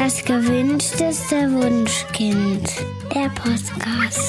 Das gewünschteste Wunschkind, der Podcast.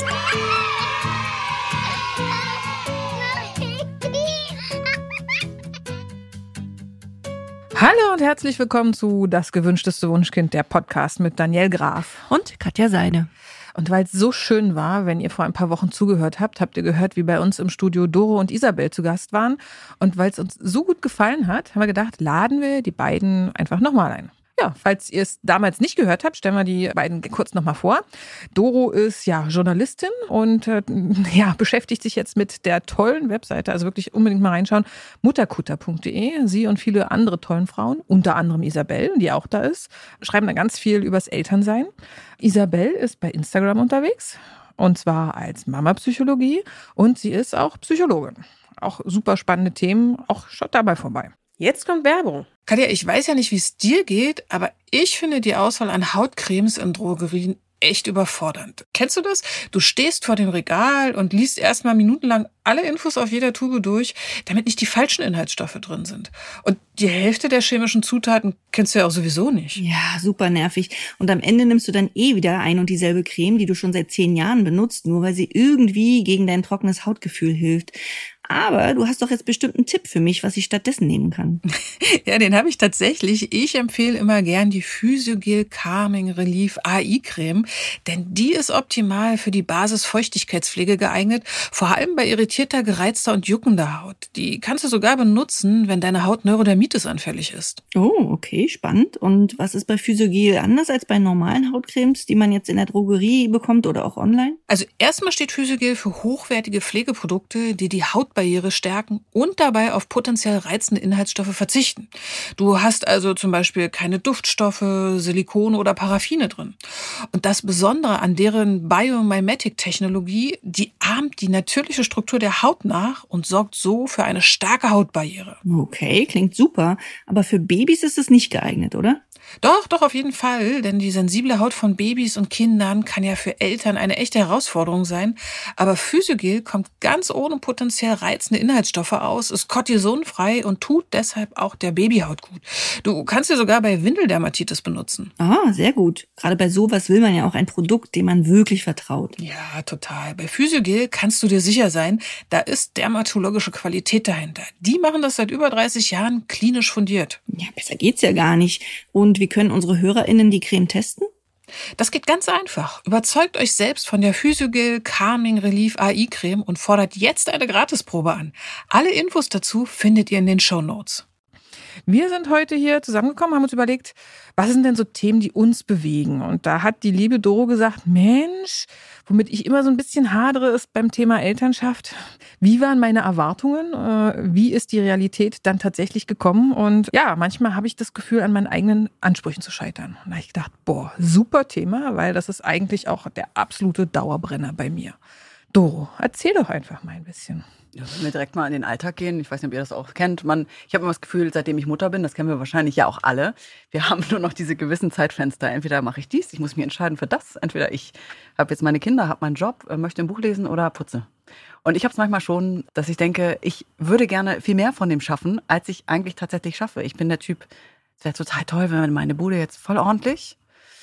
Hallo und herzlich willkommen zu Das gewünschteste Wunschkind, der Podcast mit Danielle Graf und Katja Seide. Und weil es so schön war, wenn ihr vor ein paar Wochen zugehört habt, habt ihr gehört, wie bei uns im Studio Doro und Isabel zu Gast waren. Und weil es uns so gut gefallen hat, haben wir gedacht, laden wir die beiden einfach nochmal ein. Ja, falls ihr es damals nicht gehört habt, stellen wir die beiden kurz nochmal vor. Doro ist ja Journalistin und beschäftigt sich jetzt mit der tollen Webseite, also wirklich unbedingt mal reinschauen, mutterkutter.de. Sie und viele andere tollen Frauen, unter anderem Isabel, die auch da ist, schreiben da ganz viel übers Elternsein. Isabel ist bei Instagram unterwegs und zwar als Mama-Psychologie und sie ist auch Psychologin. Auch super spannende Themen, auch schaut dabei vorbei. Jetzt kommt Werbung. Katja, ich weiß ja nicht, wie es dir geht, aber ich finde die Auswahl an Hautcremes in Drogerien echt überfordernd. Kennst du das? Du stehst vor dem Regal und liest erstmal minutenlang alle Infos auf jeder Tube durch, damit nicht die falschen Inhaltsstoffe drin sind. Und die Hälfte der chemischen Zutaten kennst du ja auch sowieso nicht. Ja, super nervig. Und am Ende nimmst du dann wieder ein und dieselbe Creme, die du schon seit 10 Jahren benutzt, nur weil sie irgendwie gegen dein trockenes Hautgefühl hilft. Aber du hast doch jetzt bestimmt einen Tipp für mich, was ich stattdessen nehmen kann. Ja, den habe ich tatsächlich. Ich empfehle immer gern die Physiogel Calming Relief AI Creme, denn die ist optimal für die Basis-Feuchtigkeitspflege geeignet, vor allem bei irritierter, gereizter und juckender Haut. Die kannst du sogar benutzen, wenn deine Haut Neurodermitis anfällig ist. Oh, okay, spannend. Und was ist bei Physiogel anders als bei normalen Hautcremes, die man jetzt in der Drogerie bekommt oder auch online? Also erstmal steht Physiogel für hochwertige Pflegeprodukte, die die Hautbarriere stärken und dabei auf potenziell reizende Inhaltsstoffe verzichten. Du hast also zum Beispiel keine Duftstoffe, Silikone oder Paraffine drin. Und das Besondere an deren Biomimetic-Technologie, die ahmt die natürliche Struktur der Haut nach und sorgt so für eine starke Hautbarriere. Okay, klingt super. Aber für Babys ist es nicht geeignet, oder? Doch, auf jeden Fall, denn die sensible Haut von Babys und Kindern kann ja für Eltern eine echte Herausforderung sein. Aber Physiogel kommt ganz ohne potenziell reizende Inhaltsstoffe aus, ist kortisonfrei und tut deshalb auch der Babyhaut gut. Du kannst sie sogar bei Windeldermatitis benutzen. Ah, sehr gut. Gerade bei sowas will man ja auch ein Produkt, dem man wirklich vertraut. Ja, total. Bei Physiogel kannst du dir sicher sein, da ist dermatologische Qualität dahinter. Die machen das seit über 30 Jahren klinisch fundiert. Ja, besser geht's ja gar nicht. Und wie können unsere HörerInnen die Creme testen? Das geht ganz einfach. Überzeugt euch selbst von der Physiogel Calming Relief AI Creme und fordert jetzt eine Gratisprobe an. Alle Infos dazu findet ihr in den Shownotes. Wir sind heute hier zusammengekommen, haben uns überlegt, was sind denn so Themen, die uns bewegen? Und da hat die liebe Doro gesagt, Mensch, womit ich immer so ein bisschen hadere, ist beim Thema Elternschaft. Wie waren meine Erwartungen? Wie ist die Realität dann tatsächlich gekommen? Und ja, manchmal habe ich das Gefühl, an meinen eigenen Ansprüchen zu scheitern. Und da habe ich gedacht, super Thema, weil das ist eigentlich auch der absolute Dauerbrenner bei mir. Doro, erzähl doch einfach mal ein bisschen. Ja, wenn wir direkt mal in den Alltag gehen, ich weiß nicht, ob ihr das auch kennt, ich habe immer das Gefühl, seitdem ich Mutter bin, das kennen wir wahrscheinlich ja auch alle, wir haben nur noch diese gewissen Zeitfenster. Entweder mache ich dies, ich muss mich entscheiden für das, entweder ich habe jetzt meine Kinder, habe meinen Job, möchte ein Buch lesen oder putze. Und ich habe es manchmal schon, dass ich denke, ich würde gerne viel mehr von dem schaffen, als ich eigentlich tatsächlich schaffe. Ich bin der Typ, es wäre total toll, wenn meine Bude jetzt voll ordentlich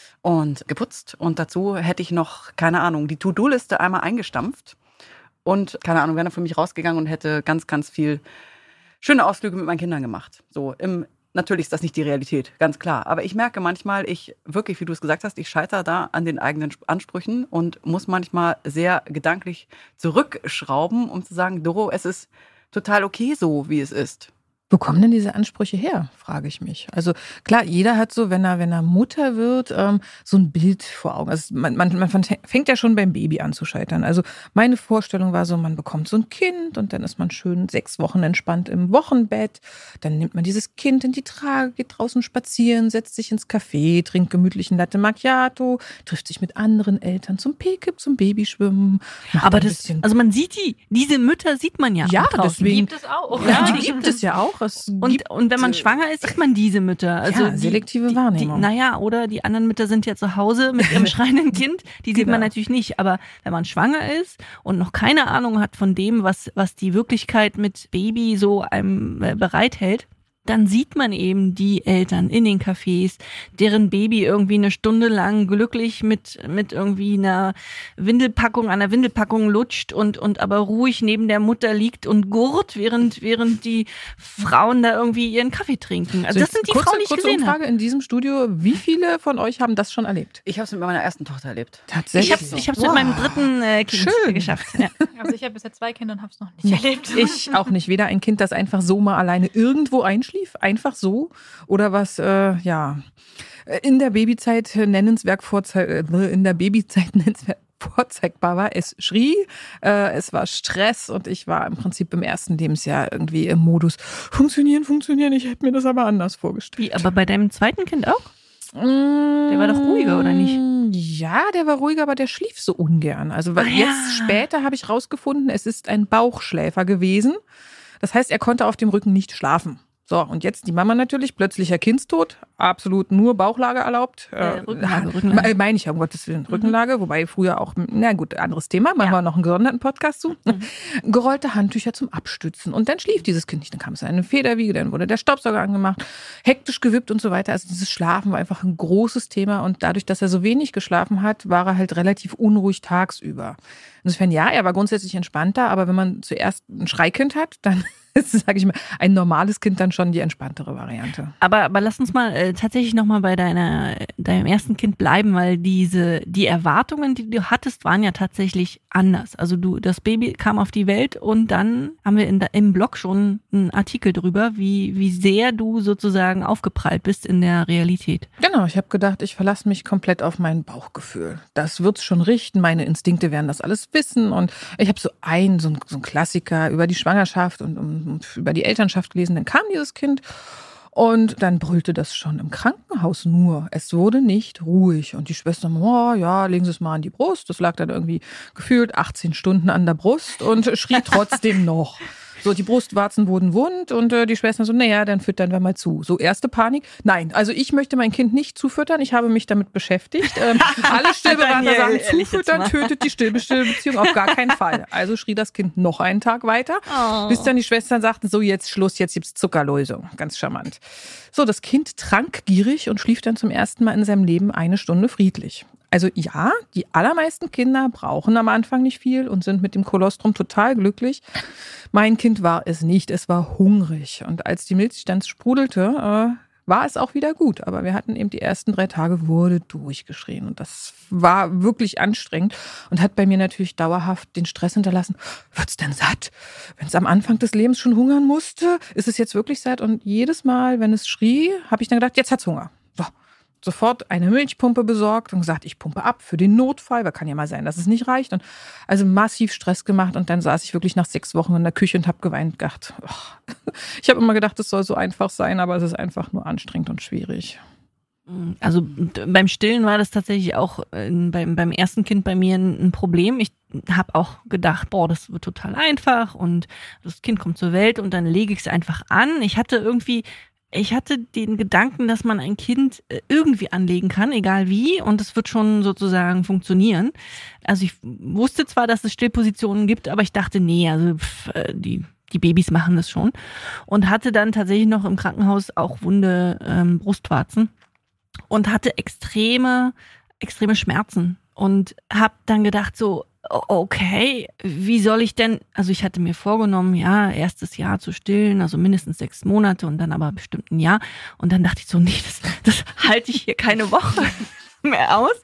und geputzt und dazu hätte ich noch, keine Ahnung, die To-Do-Liste einmal eingestampft. Und, keine Ahnung, wäre dann für mich rausgegangen und hätte ganz, ganz viel schöne Ausflüge mit meinen Kindern gemacht. Natürlich ist das nicht die Realität, ganz klar. Aber ich merke manchmal, wirklich, wie du es gesagt hast, ich scheitere da an den eigenen Ansprüchen und muss manchmal sehr gedanklich zurückschrauben, um zu sagen, Doro, es ist total okay so, wie es ist. Wo kommen denn diese Ansprüche her, frage ich mich. Also klar, jeder hat so, wenn er Mutter wird, so ein Bild vor Augen. Also man fängt ja schon beim Baby an zu scheitern. Also meine Vorstellung war so, man bekommt so ein Kind und dann ist man schön 6 Wochen entspannt im Wochenbett. Dann nimmt man dieses Kind in die Trage, geht draußen spazieren, setzt sich ins Café, trinkt gemütlichen Latte Macchiato, trifft sich mit anderen Eltern zum P-Kip, zum Babyschwimmen. Aber man sieht diese Mütter sieht man ja auch draußen. Deswegen, die gibt es auch. Ja, die gibt es ja auch. Und wenn man schwanger ist, sieht man diese Mütter. Also ja, selektive Wahrnehmung. Oder die anderen Mütter sind ja zu Hause mit ihrem schreienden Kind. Die sieht man natürlich nicht. Aber wenn man schwanger ist und noch keine Ahnung hat von dem, was die Wirklichkeit mit Baby so einem bereithält, dann sieht man eben die Eltern in den Cafés, deren Baby irgendwie eine Stunde lang glücklich mit irgendwie einer Windelpackung lutscht und aber ruhig neben der Mutter liegt und gurt, während die Frauen da irgendwie ihren Kaffee trinken. Also das sind die Frauen, die ich gesehen habe. Umfrage in diesem Studio, wie viele von euch haben das schon erlebt? Ich habe es mit meiner ersten Tochter erlebt. Tatsächlich? Ich habe es mit meinem dritten Kind geschafft. Ja. Also ich habe bisher 2 Kinder und habe es noch nicht erlebt. Ich auch nicht. Weder ein Kind, das einfach so mal alleine irgendwo einschlief, einfach so, oder was, in der Babyzeit nennenswert vorzeigbar war. Es schrie, es war Stress und ich war im Prinzip im ersten Lebensjahr irgendwie im Modus funktionieren. Ich hätte mir das aber anders vorgestellt. Wie, aber bei deinem zweiten Kind auch? Der war doch ruhiger, oder nicht? Ja, der war ruhiger, aber der schlief so ungern. Also jetzt später habe ich rausgefunden, es ist ein Bauchschläfer gewesen. Das heißt, er konnte auf dem Rücken nicht schlafen. So, und jetzt die Mama natürlich, plötzlicher Kindstod, absolut nur Bauchlage erlaubt. Rückenlage. Meine ich ja, um Gottes Willen, Rückenlage, wobei früher auch, na gut, anderes Thema, machen wir noch einen gesonderten Podcast zu. Gerollte Handtücher zum Abstützen und dann schlief dieses Kind nicht. Dann kam es in eine Federwiege, dann wurde der Staubsauger angemacht, hektisch gewippt und so weiter. Also dieses Schlafen war einfach ein großes Thema und dadurch, dass er so wenig geschlafen hat, war er halt relativ unruhig tagsüber. Insofern, ja, er war grundsätzlich entspannter, aber wenn man zuerst ein Schreikind hat, dann ist, sage ich mal, ein normales Kind dann schon die entspanntere Variante. Aber lass uns mal tatsächlich nochmal bei deinem ersten Kind bleiben, weil die Erwartungen, die du hattest, waren ja tatsächlich anders. Also das Baby kam auf die Welt und dann haben wir im Blog schon einen Artikel drüber, wie sehr du sozusagen aufgeprallt bist in der Realität. Genau, ich habe gedacht, ich verlasse mich komplett auf mein Bauchgefühl. Das wird's schon richten, meine Instinkte werden das alles wissen und ich habe so einen Klassiker über die Schwangerschaft und über die Elternschaft gelesen, dann kam dieses Kind und dann brüllte das schon im Krankenhaus nur. Es wurde nicht ruhig und die Schwester, legen Sie es mal an die Brust. Das lag dann irgendwie gefühlt 18 Stunden an der Brust und schrie trotzdem noch. So, die Brustwarzen wurden wund und die Schwester so, dann füttern wir mal zu. So, erste Panik. Nein, also ich möchte mein Kind nicht zufüttern. Ich habe mich damit beschäftigt. Alle Stillberater sagen, zufüttern tötet die Stillbeziehung auf gar keinen Fall. Also schrie das Kind noch einen Tag weiter, bis dann die Schwestern sagten, so jetzt Schluss, jetzt gibt's Zuckerlösung. Ganz charmant. So, das Kind trank gierig und schlief dann zum ersten Mal in seinem Leben 1 Stunde friedlich. Also ja, die allermeisten Kinder brauchen am Anfang nicht viel und sind mit dem Kolostrum total glücklich. Mein Kind war es nicht, es war hungrig. Und als die Milch dann sprudelte, war es auch wieder gut. Aber wir hatten eben die ersten 3 Tage, wurde durchgeschrien. Und das war wirklich anstrengend und hat bei mir natürlich dauerhaft den Stress hinterlassen. Wird's denn satt? Wenn es am Anfang des Lebens schon hungern musste, ist es jetzt wirklich satt? Und jedes Mal, wenn es schrie, habe ich dann gedacht, jetzt hat's Hunger. So. Sofort eine Milchpumpe besorgt und gesagt, ich pumpe ab für den Notfall, weil kann ja mal sein, dass es nicht reicht. Und also massiv Stress gemacht und dann saß ich wirklich nach 6 Wochen in der Küche und habe geweint, gedacht, ich habe immer gedacht, es soll so einfach sein, aber es ist einfach nur anstrengend und schwierig. Also beim Stillen war das tatsächlich auch beim ersten Kind bei mir ein Problem. Ich habe auch gedacht, das wird total einfach und das Kind kommt zur Welt und dann lege ich es einfach an. Ich hatte den Gedanken, dass man ein Kind irgendwie anlegen kann, egal wie, und es wird schon sozusagen funktionieren. Also ich wusste zwar, dass es Stillpositionen gibt, aber ich dachte, die Babys machen das schon. Und hatte dann tatsächlich noch im Krankenhaus auch wunde Brustwarzen und hatte extreme Schmerzen. Und habe dann gedacht so, okay, wie soll ich denn, also ich hatte mir vorgenommen, erstes Jahr zu stillen, also mindestens 6 Monate und dann aber bestimmt ein Jahr. Und dann dachte ich so, das halte ich hier keine Woche mehr aus.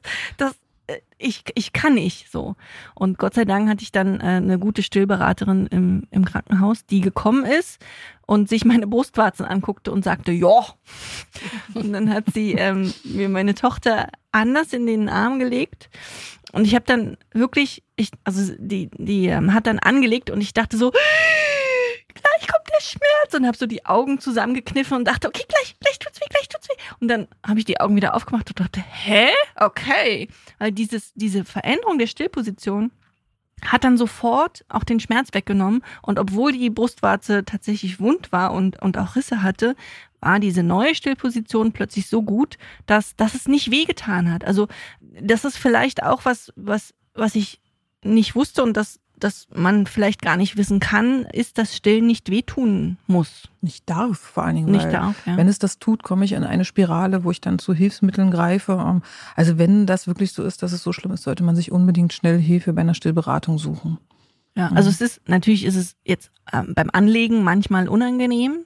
Ich kann nicht so. Und Gott sei Dank hatte ich dann eine gute Stillberaterin im Krankenhaus, die gekommen ist und sich meine Brustwarzen anguckte und sagte, ja. Und dann hat sie mir meine Tochter anders in den Arm gelegt. Und ich habe dann wirklich, die hat dann angelegt und ich dachte so, gleich kommt der Schmerz und habe so die Augen zusammengekniffen und dachte, okay, gleich tut's weh. Und dann habe ich die Augen wieder aufgemacht und dachte, okay. Weil diese Veränderung der Stillposition hat dann sofort auch den Schmerz weggenommen. Und obwohl die Brustwarze tatsächlich wund war und auch Risse hatte, war diese neue Stillposition plötzlich so gut, dass es nicht wehgetan hat. Also das ist vielleicht auch was ich nicht wusste und das dass man vielleicht gar nicht wissen kann, ist, dass Stillen nicht wehtun muss. Nicht darf vor allen Dingen. Nicht weil darf, ja. Wenn es das tut, komme ich in eine Spirale, wo ich dann zu Hilfsmitteln greife. Also wenn das wirklich so ist, dass es so schlimm ist, sollte man sich unbedingt schnell Hilfe bei einer Stillberatung suchen. Ja, also natürlich ist es jetzt beim Anlegen manchmal unangenehm,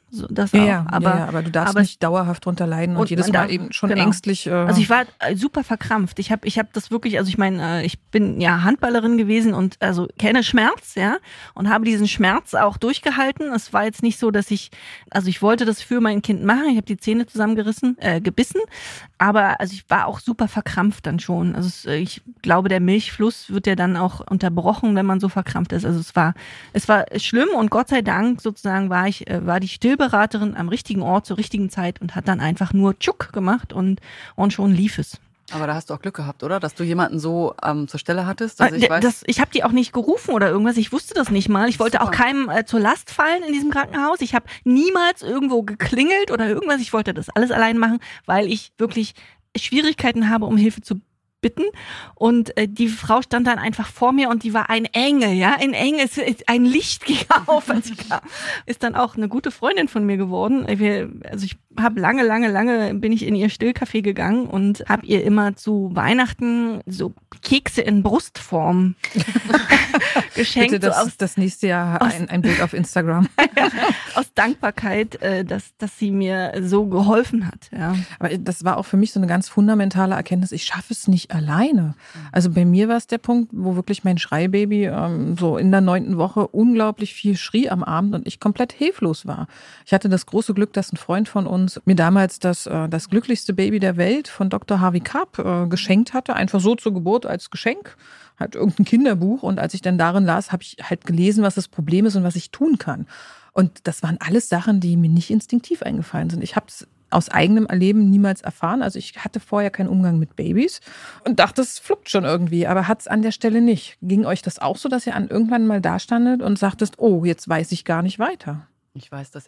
aber du darfst nicht dauerhaft drunter leiden und jedes Mal eben schon ängstlich. Also ich war super verkrampft. Ich hab das wirklich, also ich meine, ich bin ja Handballerin gewesen und also kenne Schmerz, ja, und habe diesen Schmerz auch durchgehalten. Es war jetzt nicht so, dass ich wollte das für mein Kind machen. Ich habe die Zähne gebissen, aber also ich war auch super verkrampft dann schon. Also ich glaube, der Milchfluss wird ja dann auch unterbrochen, wenn man so verkrampft ist. Also es war schlimm und Gott sei Dank sozusagen war die Stillberaterin am richtigen Ort zur richtigen Zeit und hat dann einfach nur Tschuck gemacht und schon lief es. Aber da hast du auch Glück gehabt, oder? Dass du jemanden so zur Stelle hattest? Also ich habe die auch nicht gerufen oder irgendwas. Ich wusste das nicht mal. Ich wollte auch keinem zur Last fallen in diesem Krankenhaus. Ich habe niemals irgendwo geklingelt oder irgendwas. Ich wollte das alles allein machen, weil ich wirklich Schwierigkeiten habe, um Hilfe zu bitten. Und die Frau stand dann einfach vor mir und die war ein Engel, ja, ein Engel, ein Licht ging auf, als sie kam. Ist dann auch eine gute Freundin von mir geworden. Also ich habe lange bin ich in ihr Stillcafé gegangen und habe ihr immer zu Weihnachten so Kekse in Brustform geschenkt. Bitte das nächste Jahr ein Bild auf Instagram. Ja, aus Dankbarkeit, dass sie mir so geholfen hat. Ja. Aber das war auch für mich so eine ganz fundamentale Erkenntnis. Ich schaffe es nicht alleine. Also bei mir war es der Punkt, wo wirklich mein Schreibaby so in der 9. Woche unglaublich viel schrie am Abend und ich komplett hilflos war. Ich hatte das große Glück, dass ein Freund von uns mir damals das glücklichste Baby der Welt von Dr. Harvey Karp geschenkt hatte. Einfach so zur Geburt als Geschenk. Halt irgendein Kinderbuch. Und als ich dann darin las, habe ich halt gelesen, was das Problem ist und was ich tun kann. Und das waren alles Sachen, die mir nicht instinktiv eingefallen sind. Ich habe es aus eigenem Erleben niemals erfahren. Also ich hatte vorher keinen Umgang mit Babys und dachte, es fluppt schon irgendwie, aber hat es an der Stelle nicht. Ging euch das auch so, dass ihr irgendwann mal da standet und sagtest, oh, jetzt weiß ich gar nicht weiter? Ich weiß, dass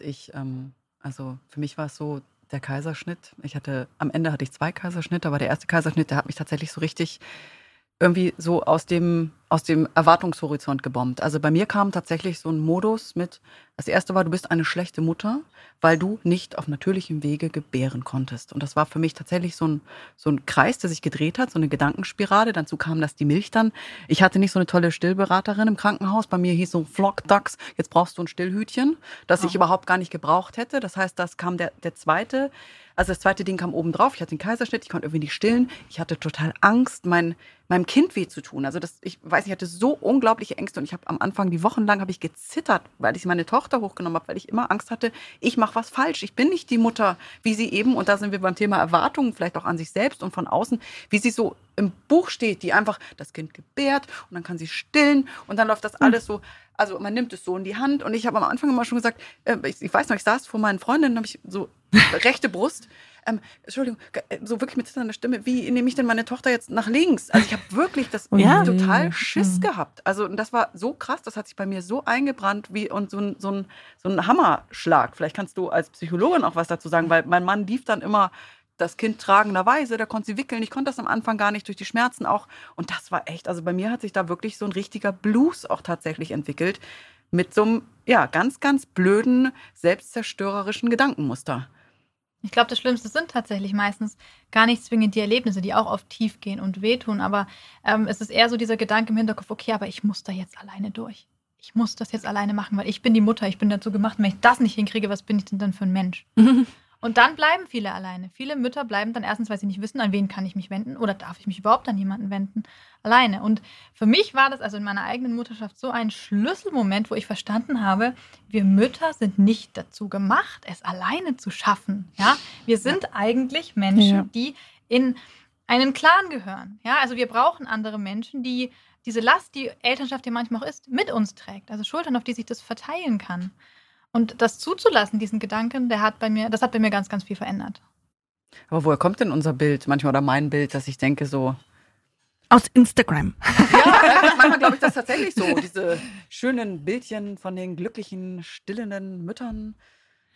also für mich war es so, der Kaiserschnitt. Am Ende hatte ich 2 Kaiserschnitte, aber der erste Kaiserschnitt, der hat mich tatsächlich so richtig irgendwie so aus dem Erwartungshorizont gebombt. Also bei mir kam tatsächlich so ein Modus mit, das erste war, du bist eine schlechte Mutter, weil du nicht auf natürlichem Wege gebären konntest. Und das war für mich tatsächlich so ein Kreis, der sich gedreht hat, so eine Gedankenspirale. Dazu kam das die Milch dann. Ich hatte nicht so eine tolle Stillberaterin im Krankenhaus. Bei mir hieß so Flockdachs, jetzt brauchst du ein Stillhütchen, das ich überhaupt gar nicht gebraucht hätte. Das heißt, das kam der zweite. Also das zweite Ding kam oben drauf. Ich hatte den Kaiserschnitt, ich konnte irgendwie nicht stillen. Ich hatte total Angst, meinem Kind weh zu tun. Also ich weiß nicht, ich hatte so unglaubliche Ängste und ich habe am Anfang, wochenlang habe ich gezittert, weil ich meine Tochter hochgenommen habe, weil ich immer Angst hatte, ich mache was falsch. Ich bin nicht die Mutter, wie sie eben, und da sind wir beim Thema Erwartungen, vielleicht auch an sich selbst und von außen, wie sie so im Buch steht, die einfach das Kind gebärt und dann kann sie stillen und dann läuft das alles so. Also man nimmt es so in die Hand und ich habe am Anfang immer schon gesagt, ich weiß noch, ich saß vor meinen Freundinnen, habe ich so rechte Brust, Entschuldigung, so wirklich mit zitternder Stimme, wie nehme ich denn meine Tochter jetzt nach links? Also ich habe wirklich total Schiss gehabt. Also das war so krass, das hat sich bei mir so eingebrannt wie und so ein Hammerschlag. Vielleicht kannst du als Psychologin auch was dazu sagen, weil mein Mann lief dann immer das Kind tragenderweise, da konnte sie wickeln. Ich konnte das am Anfang gar nicht durch die Schmerzen auch. Und das war echt, also bei mir hat sich da wirklich so ein richtiger Blues auch tatsächlich entwickelt mit so einem, ganz, ganz blöden, selbstzerstörerischen Gedankenmuster. Ich glaube, das Schlimmste sind tatsächlich meistens gar nicht zwingend die Erlebnisse, die auch oft tief gehen und wehtun. Aber es ist eher so dieser Gedanke im Hinterkopf, okay, aber ich muss da jetzt alleine durch. Ich muss das jetzt alleine machen, weil ich bin die Mutter, ich bin dazu gemacht. Und wenn ich das nicht hinkriege, was bin ich denn dann für ein Mensch? Und dann bleiben viele alleine. Viele Mütter bleiben dann erstens, weil sie nicht wissen, an wen kann ich mich wenden oder darf ich mich überhaupt an jemanden wenden, alleine. Und für mich war das also in meiner eigenen Mutterschaft so ein Schlüsselmoment, wo ich verstanden habe, wir Mütter sind nicht dazu gemacht, es alleine zu schaffen. Ja? Wir sind eigentlich Menschen, die in einen Clan gehören. Ja? Also wir brauchen andere Menschen, die diese Last, die Elternschaft ja manchmal auch ist, mit uns trägt. Also Schultern, auf die sich das verteilen kann. Und das zuzulassen, diesen Gedanken, das hat bei mir ganz, ganz viel verändert. Aber woher kommt denn unser Bild manchmal oder mein Bild, dass ich denke so... Aus Instagram. Ja, manchmal glaube ich das tatsächlich so. Diese schönen Bildchen von den glücklichen, stillenden Müttern.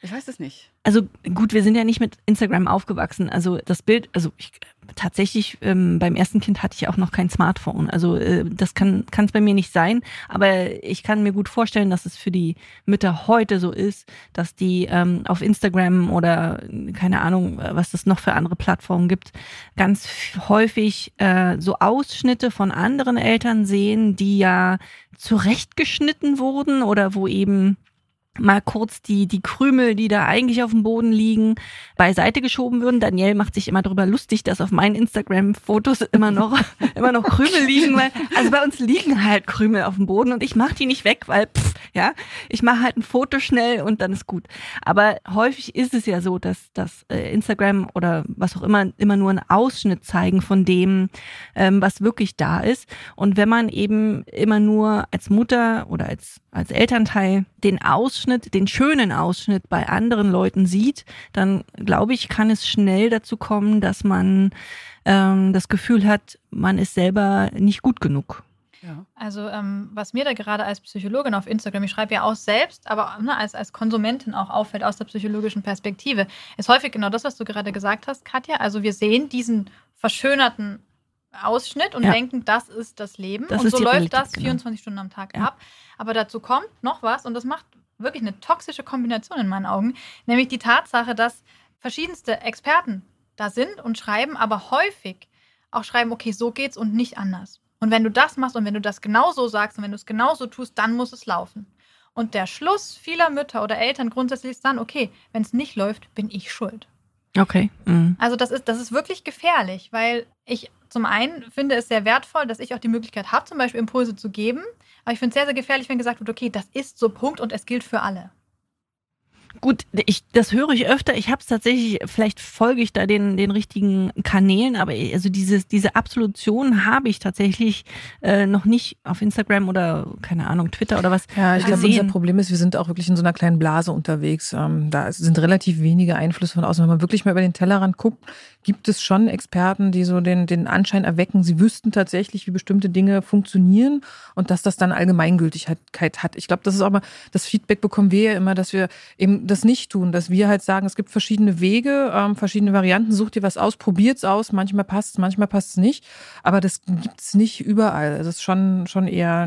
Ich weiß es nicht. Also gut, wir sind ja nicht mit Instagram aufgewachsen. Also das Bild, tatsächlich beim ersten Kind hatte ich auch noch kein Smartphone. Also das kann es bei mir nicht sein. Aber ich kann mir gut vorstellen, dass es für die Mütter heute so ist, dass die auf Instagram oder keine Ahnung, was es noch für andere Plattformen gibt, ganz häufig so Ausschnitte von anderen Eltern sehen, die ja zurechtgeschnitten wurden oder wo eben mal kurz die Krümel, die da eigentlich auf dem Boden liegen, beiseite geschoben würden. Danielle macht sich immer darüber lustig, dass auf meinen Instagram-Fotos immer noch Krümel liegen, weil, also bei uns liegen halt Krümel auf dem Boden und ich mache die nicht weg, weil, ich mache halt ein Foto schnell und dann ist gut. Aber häufig ist es ja so, dass Instagram oder was auch immer nur einen Ausschnitt zeigen von dem, was wirklich da ist. Und wenn man eben immer nur als Mutter oder als Elternteil den schönen Ausschnitt bei anderen Leuten sieht, dann glaube ich, kann es schnell dazu kommen, dass man das Gefühl hat, man ist selber nicht gut genug. Ja. Also was mir da gerade als Psychologin auf Instagram, ich schreibe ja auch selbst, aber als Konsumentin auch auffällt aus der psychologischen Perspektive, ist häufig genau das, was du gerade gesagt hast, Katja. Also wir sehen diesen verschönerten Ausschnitt und denken, das ist das Leben. Und so läuft das 24 Stunden am Tag ab. Aber dazu kommt noch was und das macht wirklich eine toxische Kombination in meinen Augen, nämlich die Tatsache, dass verschiedenste Experten da sind und schreiben, aber häufig auch schreiben, okay, so geht's und nicht anders. Und wenn du das machst und wenn du das genauso sagst und wenn du es genauso tust, dann muss es laufen. Und der Schluss vieler Mütter oder Eltern grundsätzlich ist dann, okay, wenn es nicht läuft, bin ich schuld. Okay. Mhm. Also das ist wirklich gefährlich, weil ich zum einen finde es sehr wertvoll, dass ich auch die Möglichkeit habe, zum Beispiel Impulse zu geben. Aber ich finde es sehr, sehr gefährlich, wenn gesagt wird, okay, das ist so Punkt und es gilt für alle. Gut, das höre ich öfter. Ich habe es tatsächlich, vielleicht folge ich da den richtigen Kanälen, aber also diese Absolution habe ich tatsächlich noch nicht auf Instagram oder, keine Ahnung, Twitter oder was. Ja, ich glaube, unser Problem ist, wir sind auch wirklich in so einer kleinen Blase unterwegs. Da sind relativ wenige Einflüsse von außen. Wenn man wirklich mal über den Tellerrand guckt, gibt es schon Experten, die so den Anschein erwecken, sie wüssten tatsächlich, wie bestimmte Dinge funktionieren und dass das dann Allgemeingültigkeit hat. Ich glaube, das ist auch mal, das Feedback bekommen wir ja immer, dass wir eben das nicht tun, dass wir halt sagen, es gibt verschiedene Wege, verschiedene Varianten, such dir was aus, probiert's aus, manchmal passt es nicht, aber das gibt's nicht überall. Das ist schon eher,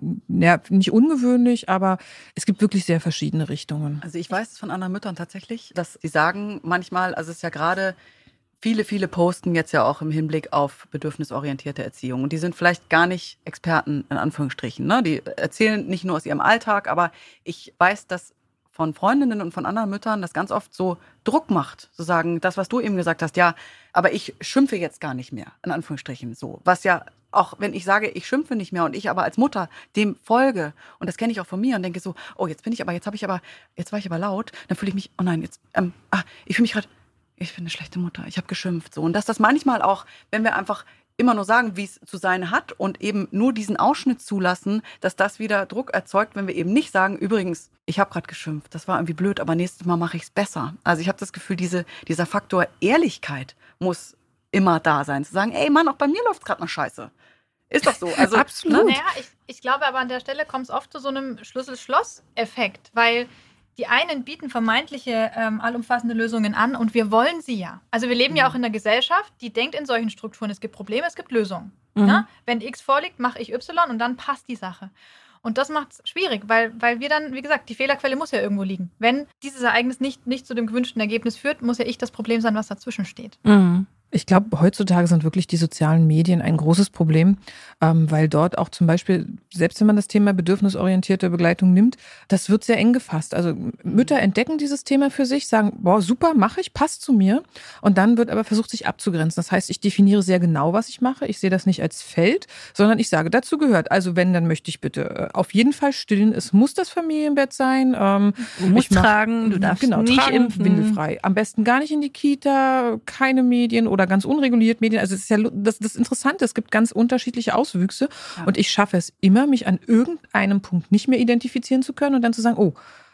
nicht ungewöhnlich, aber es gibt wirklich sehr verschiedene Richtungen. Also ich weiß es von anderen Müttern tatsächlich, dass sie sagen manchmal, also es ist ja gerade viele posten jetzt ja auch im Hinblick auf bedürfnisorientierte Erziehung. Und die sind vielleicht gar nicht Experten, in Anführungsstrichen. Ne? Die erzählen nicht nur aus ihrem Alltag, aber ich weiß, dass von Freundinnen und von anderen Müttern das ganz oft so Druck macht. So sagen, das, was du eben gesagt hast, ja, aber ich schimpfe jetzt gar nicht mehr, in Anführungsstrichen so. Was ja auch, wenn ich sage, ich schimpfe nicht mehr und ich aber als Mutter dem folge, und das kenne ich auch von mir und denke so, oh, jetzt war ich aber laut, dann fühle ich mich, oh nein, ich fühle mich gerade, ich bin eine schlechte Mutter, ich habe geschimpft. So. Und dass das manchmal auch, wenn wir einfach immer nur sagen, wie es zu sein hat und eben nur diesen Ausschnitt zulassen, dass das wieder Druck erzeugt, wenn wir eben nicht sagen, übrigens, ich habe gerade geschimpft, das war irgendwie blöd, aber nächstes Mal mache ich es besser. Also ich habe das Gefühl, dieser Faktor Ehrlichkeit muss immer da sein. Zu sagen, ey Mann, auch bei mir läuft es gerade noch scheiße. Ist doch so. Also, absolut. Naja, ich glaube aber an der Stelle kommt es oft zu so einem Schlüssel-Schloss-Effekt, weil die einen bieten vermeintliche allumfassende Lösungen an und wir wollen sie ja. Also wir leben ja auch in einer Gesellschaft, die denkt in solchen Strukturen, es gibt Probleme, es gibt Lösungen. Mhm. Ja? Wenn X vorliegt, mache ich Y und dann passt die Sache. Und das macht es schwierig, weil wir dann, wie gesagt, die Fehlerquelle muss ja irgendwo liegen. Wenn dieses Ereignis nicht zu dem gewünschten Ergebnis führt, muss ja ich das Problem sein, was dazwischen steht. Mhm. Ich glaube, heutzutage sind wirklich die sozialen Medien ein großes Problem, weil dort auch zum Beispiel, selbst wenn man das Thema bedürfnisorientierte Begleitung nimmt, das wird sehr eng gefasst. Also Mütter entdecken dieses Thema für sich, sagen, boah, super, mache ich, passt zu mir. Und dann wird aber versucht, sich abzugrenzen. Das heißt, ich definiere sehr genau, was ich mache. Ich sehe das nicht als Feld, sondern ich sage, dazu gehört. Also wenn, dann möchte ich bitte auf jeden Fall stillen. Es muss das Familienbett sein. Du musst tragen, du darfst nicht tragen, impfen. Windelfrei. Am besten gar nicht in die Kita, keine Medien oder ganz unreguliert Medien. Also es ist ja das Interessante, es gibt ganz unterschiedliche Auswüchse und ich schaffe es immer, mich an irgendeinem Punkt nicht mehr identifizieren zu können und dann zu sagen, oh,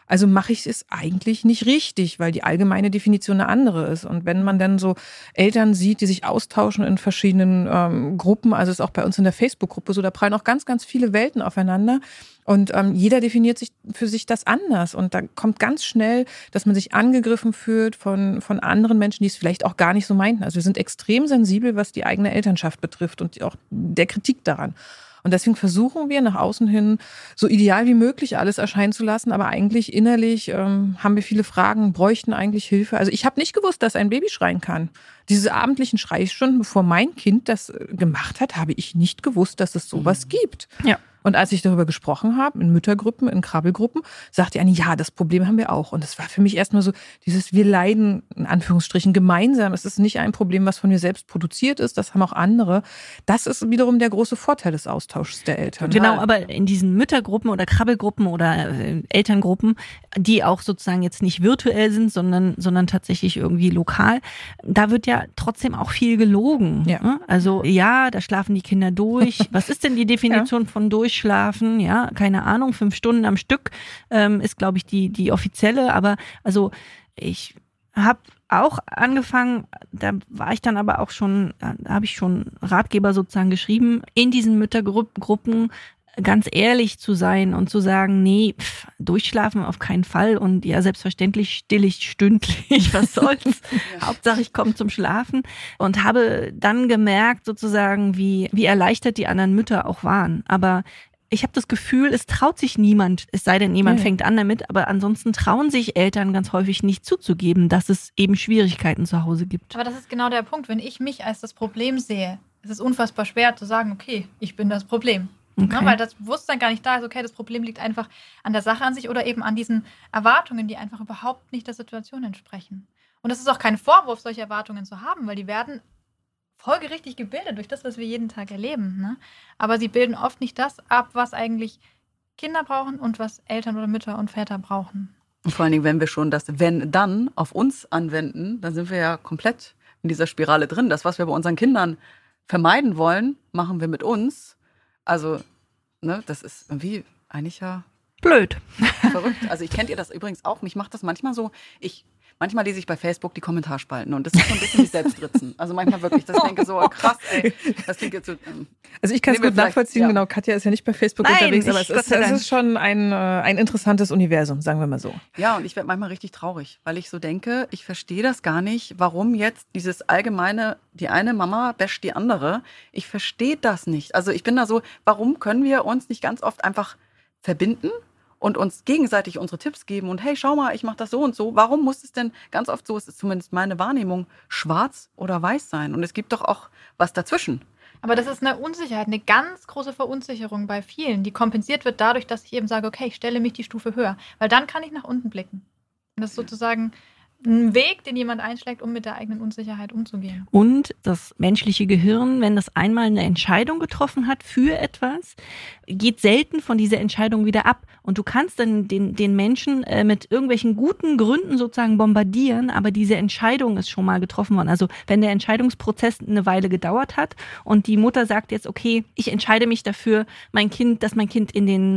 Also mache ich es eigentlich nicht richtig, weil die allgemeine Definition eine andere ist. Und wenn man dann so Eltern sieht, die sich austauschen in verschiedenen Gruppen, also ist auch bei uns in der Facebook-Gruppe so, da prallen auch ganz, ganz viele Welten aufeinander. Und jeder definiert sich für sich das anders. Und da kommt ganz schnell, dass man sich angegriffen fühlt von anderen Menschen, die es vielleicht auch gar nicht so meinten. Also wir sind extrem sensibel, was die eigene Elternschaft betrifft und auch der Kritik daran. Und deswegen versuchen wir nach außen hin so ideal wie möglich alles erscheinen zu lassen. Aber eigentlich innerlich haben wir viele Fragen, bräuchten eigentlich Hilfe. Also ich habe nicht gewusst, dass ein Baby schreien kann. Diese abendlichen Schreistunden, bevor mein Kind das gemacht hat, habe ich nicht gewusst, dass es sowas gibt. Ja. Und als ich darüber gesprochen habe, in Müttergruppen, in Krabbelgruppen, sagte Anni, ja, das Problem haben wir auch. Und das war für mich erstmal so, wir leiden, in Anführungsstrichen, gemeinsam. Es ist nicht ein Problem, was von mir selbst produziert ist, das haben auch andere. Das ist wiederum der große Vorteil des Austauschs der Eltern. Genau, aber in diesen Müttergruppen oder Krabbelgruppen oder Elterngruppen, die auch sozusagen jetzt nicht virtuell sind, sondern tatsächlich irgendwie lokal, da wird ja trotzdem auch viel gelogen. Ja. Also ja, da schlafen die Kinder durch. Was ist denn die Definition von durchschlafen? Ja, keine Ahnung, 5 Stunden am Stück ist, glaube ich, die offizielle. Aber also ich habe auch angefangen, da war ich dann aber auch schon, da habe ich schon Ratgeber sozusagen geschrieben, in diesen Müttergruppen ganz ehrlich zu sein und zu sagen, nee, durchschlafen auf keinen Fall und ja, selbstverständlich still ich stündlich, was soll's. Hauptsache ich komme zum Schlafen und habe dann gemerkt sozusagen, wie erleichtert die anderen Mütter auch waren. Aber ich habe das Gefühl, es traut sich niemand, es sei denn, jemand fängt an damit, aber ansonsten trauen sich Eltern ganz häufig nicht zuzugeben, dass es eben Schwierigkeiten zu Hause gibt. Aber das ist genau der Punkt, wenn ich mich als das Problem sehe, es ist unfassbar schwer zu sagen, okay, ich bin das Problem. Okay. Ja, weil das Bewusstsein gar nicht da ist, okay, das Problem liegt einfach an der Sache an sich oder eben an diesen Erwartungen, die einfach überhaupt nicht der Situation entsprechen. Und es ist auch kein Vorwurf, solche Erwartungen zu haben, weil die werden folgerichtig gebildet durch das, was wir jeden Tag erleben. Ne? Aber sie bilden oft nicht das ab, was eigentlich Kinder brauchen und was Eltern oder Mütter und Väter brauchen. Und vor allen Dingen, wenn wir schon das Wenn-Dann auf uns anwenden, dann sind wir ja komplett in dieser Spirale drin. Das, was wir bei unseren Kindern vermeiden wollen, machen wir mit uns. Also, ne, das ist irgendwie eigentlich ja blöd. Verrückt. Also, kennt ihr das übrigens auch? Mich macht das manchmal so, manchmal lese ich bei Facebook die Kommentarspalten und das ist so ein bisschen wie Selbstritzen. Also manchmal wirklich, dass ich denke so, krass, ey, das klingt jetzt so... Also ich kann es gut nachvollziehen, genau. Katja ist ja nicht bei Facebook unterwegs, aber es ist schon ein interessantes Universum, sagen wir mal so. Ja, und ich werde manchmal richtig traurig, weil ich so denke, ich verstehe das gar nicht, warum jetzt dieses allgemeine, die eine Mama basht die andere. Ich verstehe das nicht. Also ich bin da so, warum können wir uns nicht ganz oft einfach verbinden und uns gegenseitig unsere Tipps geben und hey, schau mal, ich mache das so und so. Warum muss es denn ganz oft so, es ist zumindest meine Wahrnehmung, schwarz oder weiß sein? Und es gibt doch auch was dazwischen. Aber das ist eine Unsicherheit, eine ganz große Verunsicherung bei vielen, die kompensiert wird dadurch, dass ich eben sage, okay, ich stelle mich die Stufe höher, weil dann kann ich nach unten blicken. Und das ist sozusagen ein Weg, den jemand einschlägt, um mit der eigenen Unsicherheit umzugehen. Und das menschliche Gehirn, wenn das einmal eine Entscheidung getroffen hat für etwas, geht selten von dieser Entscheidung wieder ab. Und du kannst dann den Menschen mit irgendwelchen guten Gründen sozusagen bombardieren, aber diese Entscheidung ist schon mal getroffen worden. Also wenn der Entscheidungsprozess eine Weile gedauert hat und die Mutter sagt jetzt, okay, ich entscheide mich dafür, dass mein Kind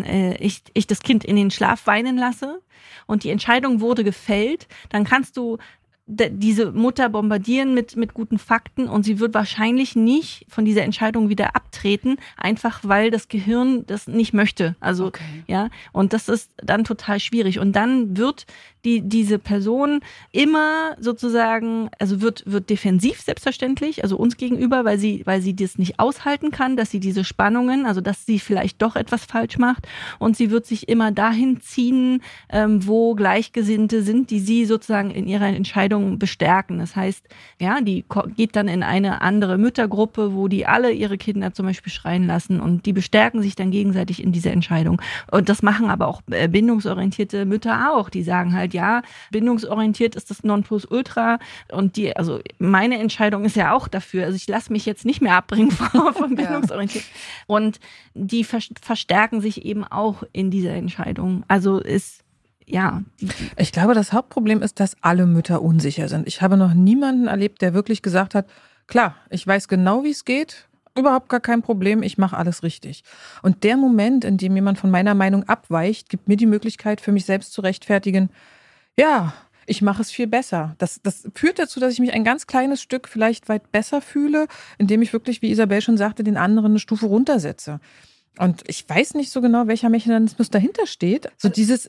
ich das Kind in den Schlaf weinen lasse, und die Entscheidung wurde gefällt, dann kannst du diese Mutter bombardieren mit guten Fakten und sie wird wahrscheinlich nicht von dieser Entscheidung wieder abtreten, einfach weil das Gehirn das nicht möchte. Also, okay. Ja, und das ist dann total schwierig. Und dann wird diese Person immer sozusagen, also wird defensiv selbstverständlich, also uns gegenüber, weil sie das nicht aushalten kann, dass sie diese Spannungen, also dass sie vielleicht doch etwas falsch macht, und sie wird sich immer dahin ziehen, wo Gleichgesinnte sind, die sie sozusagen in ihrer Entscheidung bestärken. Das heißt, ja, die geht dann in eine andere Müttergruppe, wo die alle ihre Kinder zum Beispiel schreien lassen, und die bestärken sich dann gegenseitig in dieser Entscheidung. Und das machen aber auch bindungsorientierte Mütter auch, die sagen halt, ja, bindungsorientiert ist das Nonplusultra, und also meine Entscheidung ist ja auch dafür, also ich lasse mich jetzt nicht mehr abbringen von bindungsorientiert. Ja. Und die verstärken sich eben auch in dieser Entscheidung. Also ich glaube, das Hauptproblem ist, dass alle Mütter unsicher sind. Ich habe noch niemanden erlebt, der wirklich gesagt hat, klar, ich weiß genau, wie es geht, überhaupt gar kein Problem, ich mache alles richtig. Und der Moment, in dem jemand von meiner Meinung abweicht, gibt mir die Möglichkeit, für mich selbst zu rechtfertigen, ja, ich mache es viel besser. Das führt dazu, dass ich mich ein ganz kleines Stück vielleicht weit besser fühle, indem ich wirklich, wie Isabel schon sagte, den anderen eine Stufe runtersetze. Und ich weiß nicht so genau, welcher Mechanismus dahinter steht. So dieses,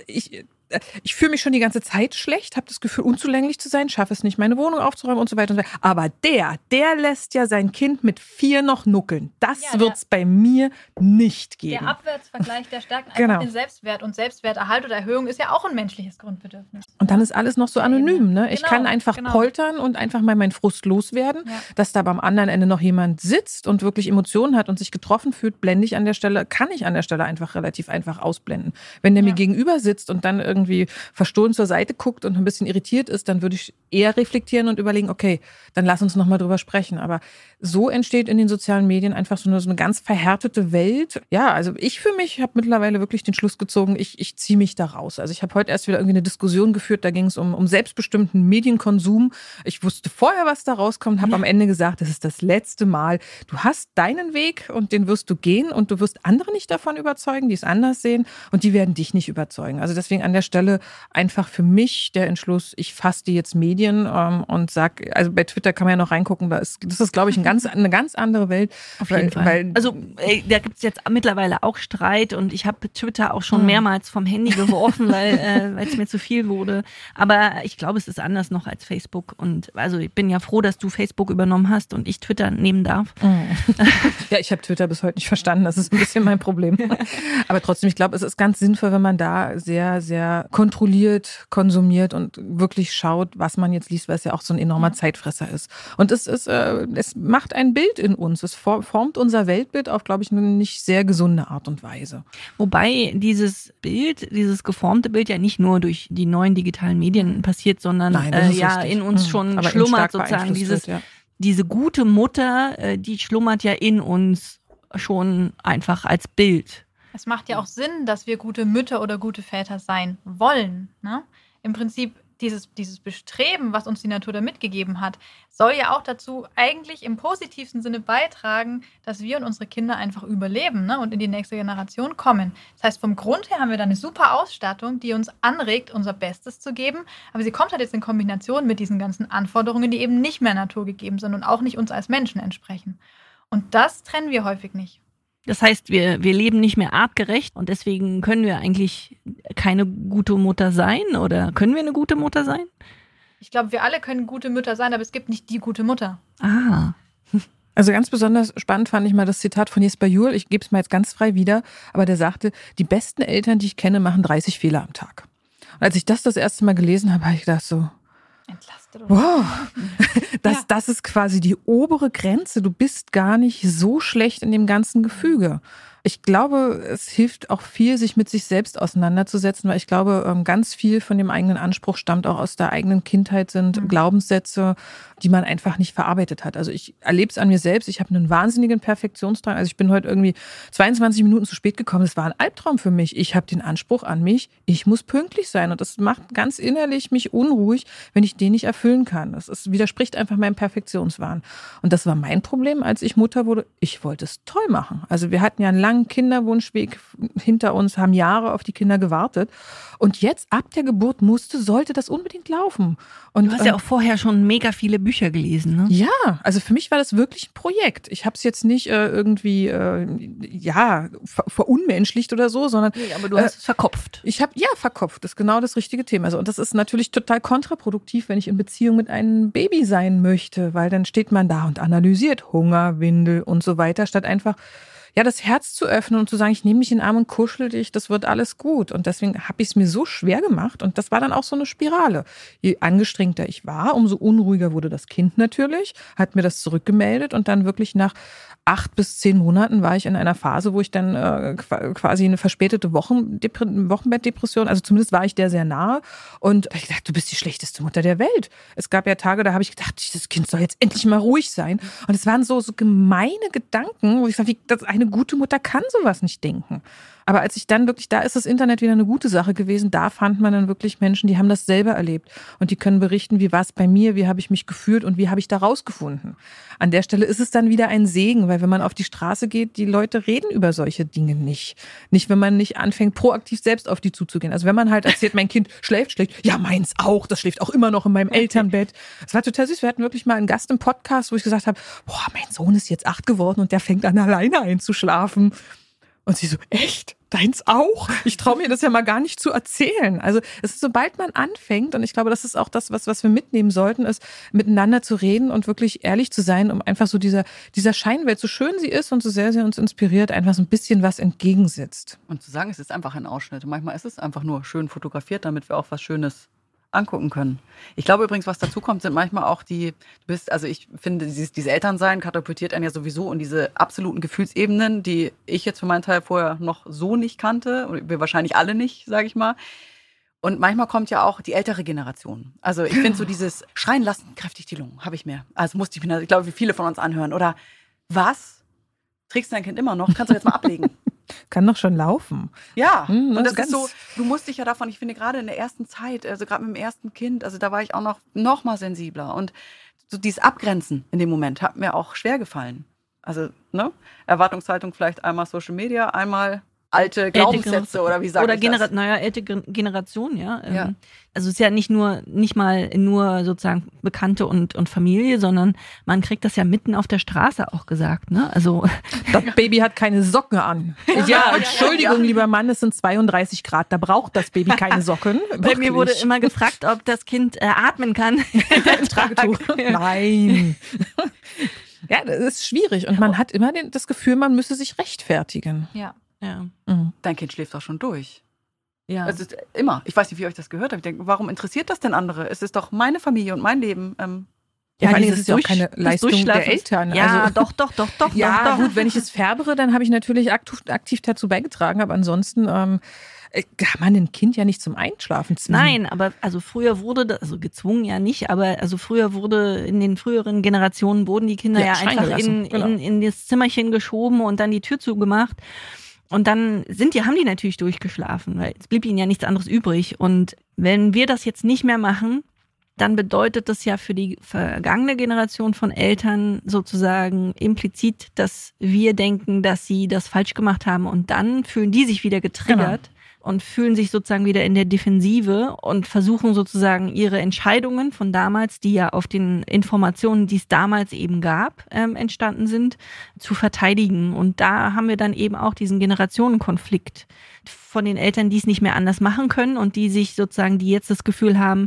ich fühle mich schon die ganze Zeit schlecht, habe das Gefühl, unzulänglich zu sein, schaffe es nicht, meine Wohnung aufzuräumen und so weiter und so weiter. Aber der lässt ja sein Kind mit 4 noch nuckeln. Das wird's bei mir nicht geben. Der Abwärtsvergleich, der stärkt einfach den Selbstwert. Und Selbstwerterhalt oder Erhöhung ist ja auch ein menschliches Grundbedürfnis. Und dann ist alles noch so anonym. Ne? Ich kann einfach poltern und einfach mal meinen Frust loswerden. Ja. Dass da beim anderen Ende noch jemand sitzt und wirklich Emotionen hat und sich getroffen fühlt, kann ich an der Stelle einfach relativ einfach ausblenden. Wenn der mir gegenüber sitzt und dann irgendwie verstohlen zur Seite guckt und ein bisschen irritiert ist, dann würde ich eher reflektieren und überlegen, okay, dann lass uns nochmal drüber sprechen. Aber so entsteht in den sozialen Medien einfach so eine ganz verhärtete Welt. Ja, also ich für mich habe mittlerweile wirklich den Schluss gezogen, ich ziehe mich da raus. Also ich habe heute erst wieder irgendwie eine Diskussion geführt, da ging es um selbstbestimmten Medienkonsum. Ich wusste vorher, was da rauskommt, habe am Ende gesagt, das ist das letzte Mal. Du hast deinen Weg und den wirst du gehen und du wirst andere nicht davon überzeugen, die es anders sehen und die werden dich nicht überzeugen. Also deswegen an der Stelle einfach für mich der Entschluss, ich fasse die jetzt Medien und sage, also bei Twitter kann man ja noch reingucken, das ist, glaube ich, eine ganz andere Welt. Auf jeden Fall. Also da gibt es jetzt mittlerweile auch Streit und ich habe Twitter auch schon mehrmals vom Handy geworfen, weil es mir zu viel wurde. Aber ich glaube, es ist anders noch als Facebook. Und also ich bin ja froh, dass du Facebook übernommen hast und ich Twitter nehmen darf. Ja, ich habe Twitter bis heute nicht verstanden. Das ist ein bisschen mein Problem. Aber trotzdem, ich glaube, es ist ganz sinnvoll, wenn man da sehr, sehr kontrolliert konsumiert und wirklich schaut, was man jetzt liest, weil es ja auch so ein enormer Zeitfresser ist. Und es macht ein Bild in uns. Es formt unser Weltbild auf, glaube ich, eine nicht sehr gesunde Art und Weise. Wobei dieses geformte Bild ja nicht nur durch die neuen digitalen Medien passiert, sondern in uns schon schlummert sozusagen. Diese gute Mutter, die schlummert ja in uns schon einfach als Bild. Es macht ja auch Sinn, dass wir gute Mütter oder gute Väter sein wollen. Ne? Im Prinzip dieses Bestreben, was uns die Natur da mitgegeben hat, soll ja auch dazu eigentlich im positivsten Sinne beitragen, dass wir und unsere Kinder einfach überleben, ne? Und in die nächste Generation kommen. Das heißt, vom Grund her haben wir da eine super Ausstattung, die uns anregt, unser Bestes zu geben. Aber sie kommt halt jetzt in Kombination mit diesen ganzen Anforderungen, die eben nicht mehr naturgegeben sind und auch nicht uns als Menschen entsprechen. Und das trennen wir häufig nicht. Das heißt, wir leben nicht mehr artgerecht und deswegen können wir eigentlich keine gute Mutter sein oder können wir eine gute Mutter sein? Ich glaube, wir alle können gute Mütter sein, aber es gibt nicht die gute Mutter. Ah. Also ganz besonders spannend fand ich mal das Zitat von Jesper Juhl, ich gebe es mal jetzt ganz frei wieder, aber der sagte, die besten Eltern, die ich kenne, machen 30 Fehler am Tag. Und als ich das erste Mal gelesen habe, habe ich gedacht so, entlastet. Wow, das ist quasi die obere Grenze. Du bist gar nicht so schlecht in dem ganzen Gefüge. Ich glaube, es hilft auch viel, sich mit sich selbst auseinanderzusetzen, weil ich glaube, ganz viel von dem eigenen Anspruch stammt auch aus der eigenen Kindheit, sind Glaubenssätze, die man einfach nicht verarbeitet hat. Also ich erlebe es an mir selbst, ich habe einen wahnsinnigen Perfektionsdrang. Also ich bin heute irgendwie 22 Minuten zu spät gekommen. Das war ein Albtraum für mich. Ich habe den Anspruch an mich, ich muss pünktlich sein. Und das macht ganz innerlich mich unruhig, wenn ich den nicht erfüllen kann. Das widerspricht einfach meinem Perfektionswahn. Und das war mein Problem, als ich Mutter wurde. Ich wollte es toll machen. Also wir hatten ja einen langen Kinderwunschweg hinter uns, haben Jahre auf die Kinder gewartet. Und jetzt, ab der Geburt sollte das unbedingt laufen. Und du hast ja auch vorher schon mega viele Bücher gelesen, ne? Ja, also für mich war das wirklich ein Projekt. Ich habe es jetzt nicht irgendwie verunmenschlicht oder so, sondern nee, aber du hast es verkopft. Ich habe verkopft, das ist genau das richtige Thema. Also, und das ist natürlich total kontraproduktiv, wenn ich in Beziehung mit einem Baby sein möchte, weil dann steht man da und analysiert Hunger, Windel und so weiter, statt einfach das Herz zu öffnen und zu sagen, ich nehme mich in den Arm und kuschel dich, das wird alles gut. Und deswegen habe ich es mir so schwer gemacht und das war dann auch so eine Spirale. Je angestrengter ich war, umso unruhiger wurde das Kind natürlich, hat mir das zurückgemeldet und dann wirklich nach 8 bis 10 Monaten war ich in einer Phase, wo ich dann quasi eine verspätete Wochenbettdepression, also zumindest war ich der sehr nahe und da habe ich gedacht, du bist die schlechteste Mutter der Welt. Es gab ja Tage, da habe ich gedacht, dieses Kind soll jetzt endlich mal ruhig sein und es waren so gemeine Gedanken, wo ich sage, eine gute Mutter kann sowas nicht denken. Aber als ich dann wirklich, da ist das Internet wieder eine gute Sache gewesen, da fand man dann wirklich Menschen, die haben das selber erlebt und die können berichten, wie war es bei mir, wie habe ich mich gefühlt und wie habe ich da rausgefunden. An der Stelle ist es dann wieder ein Segen, weil wenn man auf die Straße geht, die Leute reden über solche Dinge nicht. Nicht, wenn man nicht anfängt, proaktiv selbst auf die zuzugehen. Also wenn man halt erzählt, mein Kind schläft schlecht, ja, meins auch, das schläft auch immer noch in meinem Elternbett. Es war total süß, wir hatten wirklich mal einen Gast im Podcast, wo ich gesagt habe, boah, mein Sohn ist jetzt 8 geworden und der fängt an, alleine einzuschlafen. Und sie so, echt? Deins auch? Ich traue mir das ja mal gar nicht zu erzählen. Also es ist, sobald man anfängt, und ich glaube, das ist auch das, was wir mitnehmen sollten, ist, miteinander zu reden und wirklich ehrlich zu sein, um einfach so dieser Scheinwelt, so schön sie ist und so sehr sie uns inspiriert, einfach so ein bisschen was entgegensetzt. Und zu sagen, es ist einfach ein Ausschnitt. Manchmal ist es einfach nur schön fotografiert, damit wir auch was Schönes angucken können. Ich glaube übrigens, was dazu kommt, sind manchmal auch ich finde, dieses Elternsein katapultiert einen ja sowieso in diese absoluten Gefühlsebenen, die ich jetzt für meinen Teil vorher noch so nicht kannte, und wir wahrscheinlich alle nicht, sage ich mal. Und manchmal kommt ja auch die ältere Generation. Also ich finde so dieses Schreien lassen, kräftig die Lungen, habe ich mehr. Also musste ich mir, ich glaube, wie viele von uns anhören. Oder was? Trägst du dein Kind immer noch? Kannst du jetzt mal ablegen? Kann doch schon laufen. Ja, und das ganz ist so, du musst dich ja davon, ich finde gerade in der ersten Zeit, also gerade mit dem ersten Kind, also da war ich auch noch mal sensibler. Und so dieses Abgrenzen in dem Moment hat mir auch schwer gefallen. Also, Erwartungshaltung vielleicht einmal Social Media, einmal alte Glaubenssätze oder wie sagt man das? Ältere Generation, ja. Also es ist ja nicht mal nur sozusagen Bekannte und Familie, sondern man kriegt das ja mitten auf der Straße auch gesagt, ne? Also das Baby hat keine Socken an. Ja, Entschuldigung, lieber Mann, es sind 32 Grad, da braucht das Baby keine Socken. Bei mir wurde immer gefragt, ob das Kind atmen kann. Im Tragetuch. Nein. Ja, das ist schwierig und man hat immer das Gefühl, man müsse sich rechtfertigen. Ja. Ja. Dein Kind schläft doch schon durch. Ja. Es ist immer. Ich weiß nicht, wie ihr euch das gehört habt. Ich denke, warum interessiert das denn andere? Es ist doch meine Familie und mein Leben. Ja, vor allem ist es ja auch keine Leistung der Eltern. Ja, also, doch. Ja, gut, wenn ich es färbere, dann habe ich natürlich aktiv dazu beigetragen. Aber ansonsten kann man ein Kind ja nicht zum Einschlafen zwingen. Nein, aber also früher wurde das, also gezwungen ja nicht, aber also früher wurde in den früheren Generationen wurden die Kinder ja einfach in das Zimmerchen geschoben und dann die Tür zugemacht. Und dann haben die natürlich durchgeschlafen, weil es blieb ihnen ja nichts anderes übrig. Und wenn wir das jetzt nicht mehr machen, dann bedeutet das ja für die vergangene Generation von Eltern sozusagen implizit, dass wir denken, dass sie das falsch gemacht haben. Und dann fühlen die sich wieder getriggert. Genau. Und fühlen sich sozusagen wieder in der Defensive und versuchen sozusagen ihre Entscheidungen von damals, die ja auf den Informationen, die es damals eben gab, entstanden sind, zu verteidigen. Und da haben wir dann eben auch diesen Generationenkonflikt von den Eltern, die es nicht mehr anders machen können und die jetzt das Gefühl haben,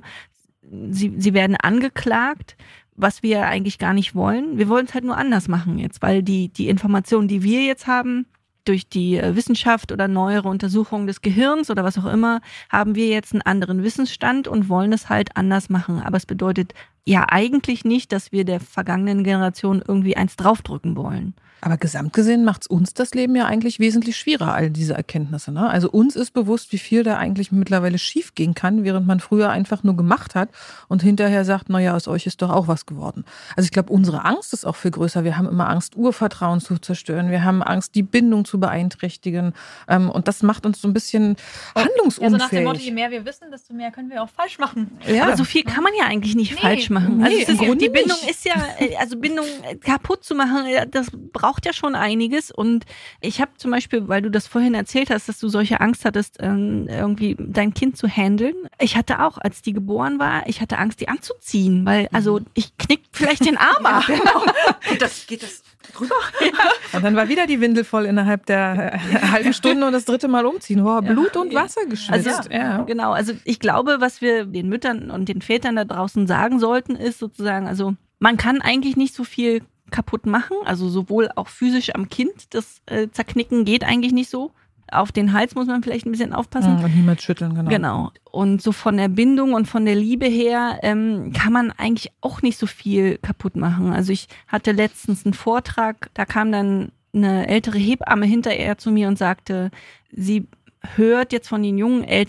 sie werden angeklagt, was wir eigentlich gar nicht wollen. Wir wollen es halt nur anders machen jetzt, weil die Informationen, die wir jetzt haben, durch die Wissenschaft oder neuere Untersuchungen des Gehirns oder was auch immer, haben wir jetzt einen anderen Wissensstand und wollen es halt anders machen. Aber es bedeutet ja eigentlich nicht, dass wir der vergangenen Generation irgendwie eins draufdrücken wollen. Aber gesamt gesehen macht es uns das Leben ja eigentlich wesentlich schwerer, all diese Erkenntnisse. Ne? Also uns ist bewusst, wie viel da eigentlich mittlerweile schief gehen kann, während man früher einfach nur gemacht hat und hinterher sagt, naja, aus euch ist doch auch was geworden. Also ich glaube, unsere Angst ist auch viel größer. Wir haben immer Angst, Urvertrauen zu zerstören. Wir haben Angst, die Bindung zu beeinträchtigen. Und das macht uns so ein bisschen handlungsunfähig. Ja, so nach dem Motto, je mehr wir wissen, desto mehr können wir auch falsch machen. Ja. Aber so viel kann man ja eigentlich nicht falsch machen. Also die Bindung ist ja, also Bindung kaputt zu machen, das braucht ja schon einiges. Und ich habe zum Beispiel, weil du das vorhin erzählt hast, dass du solche Angst hattest, irgendwie dein Kind zu handeln. Ich hatte auch, als die geboren war, ich hatte Angst, die anzuziehen, weil also ich knick vielleicht den Arm ab. Geht das rüber? Und dann war wieder die Windel voll innerhalb der halben Stunde und das 3. Mal umziehen. Oh, Blut und Wasser geschwitzt. Also, genau, also ich glaube, was wir den Müttern und den Vätern da draußen sagen sollten, ist sozusagen, also man kann eigentlich nicht so viel kaputt machen, also sowohl auch physisch am Kind, das Zerknicken geht eigentlich nicht so. Auf den Hals muss man vielleicht ein bisschen aufpassen. Und niemals schütteln, genau. Genau. Und so von der Bindung und von der Liebe her kann man eigentlich auch nicht so viel kaputt machen. Also ich hatte letztens einen Vortrag, da kam dann eine ältere Hebamme hinterher zu mir und sagte, sie hört jetzt von den jungen Eltern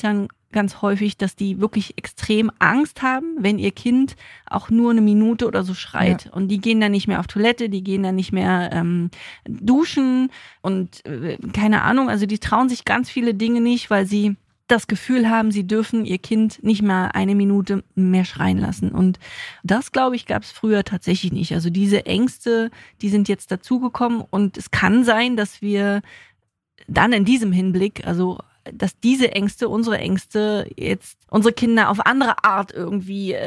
ganz häufig, dass die wirklich extrem Angst haben, wenn ihr Kind auch nur eine Minute oder so schreit. Ja. Und die gehen dann nicht mehr auf Toilette, die gehen dann nicht mehr duschen und keine Ahnung, also die trauen sich ganz viele Dinge nicht, weil sie das Gefühl haben, sie dürfen ihr Kind nicht mal eine Minute mehr schreien lassen. Und das, glaube ich, gab es früher tatsächlich nicht. Also diese Ängste, die sind jetzt dazugekommen und es kann sein, dass wir dann in diesem Hinblick, also dass diese Ängste, unsere Ängste, jetzt unsere Kinder auf andere Art irgendwie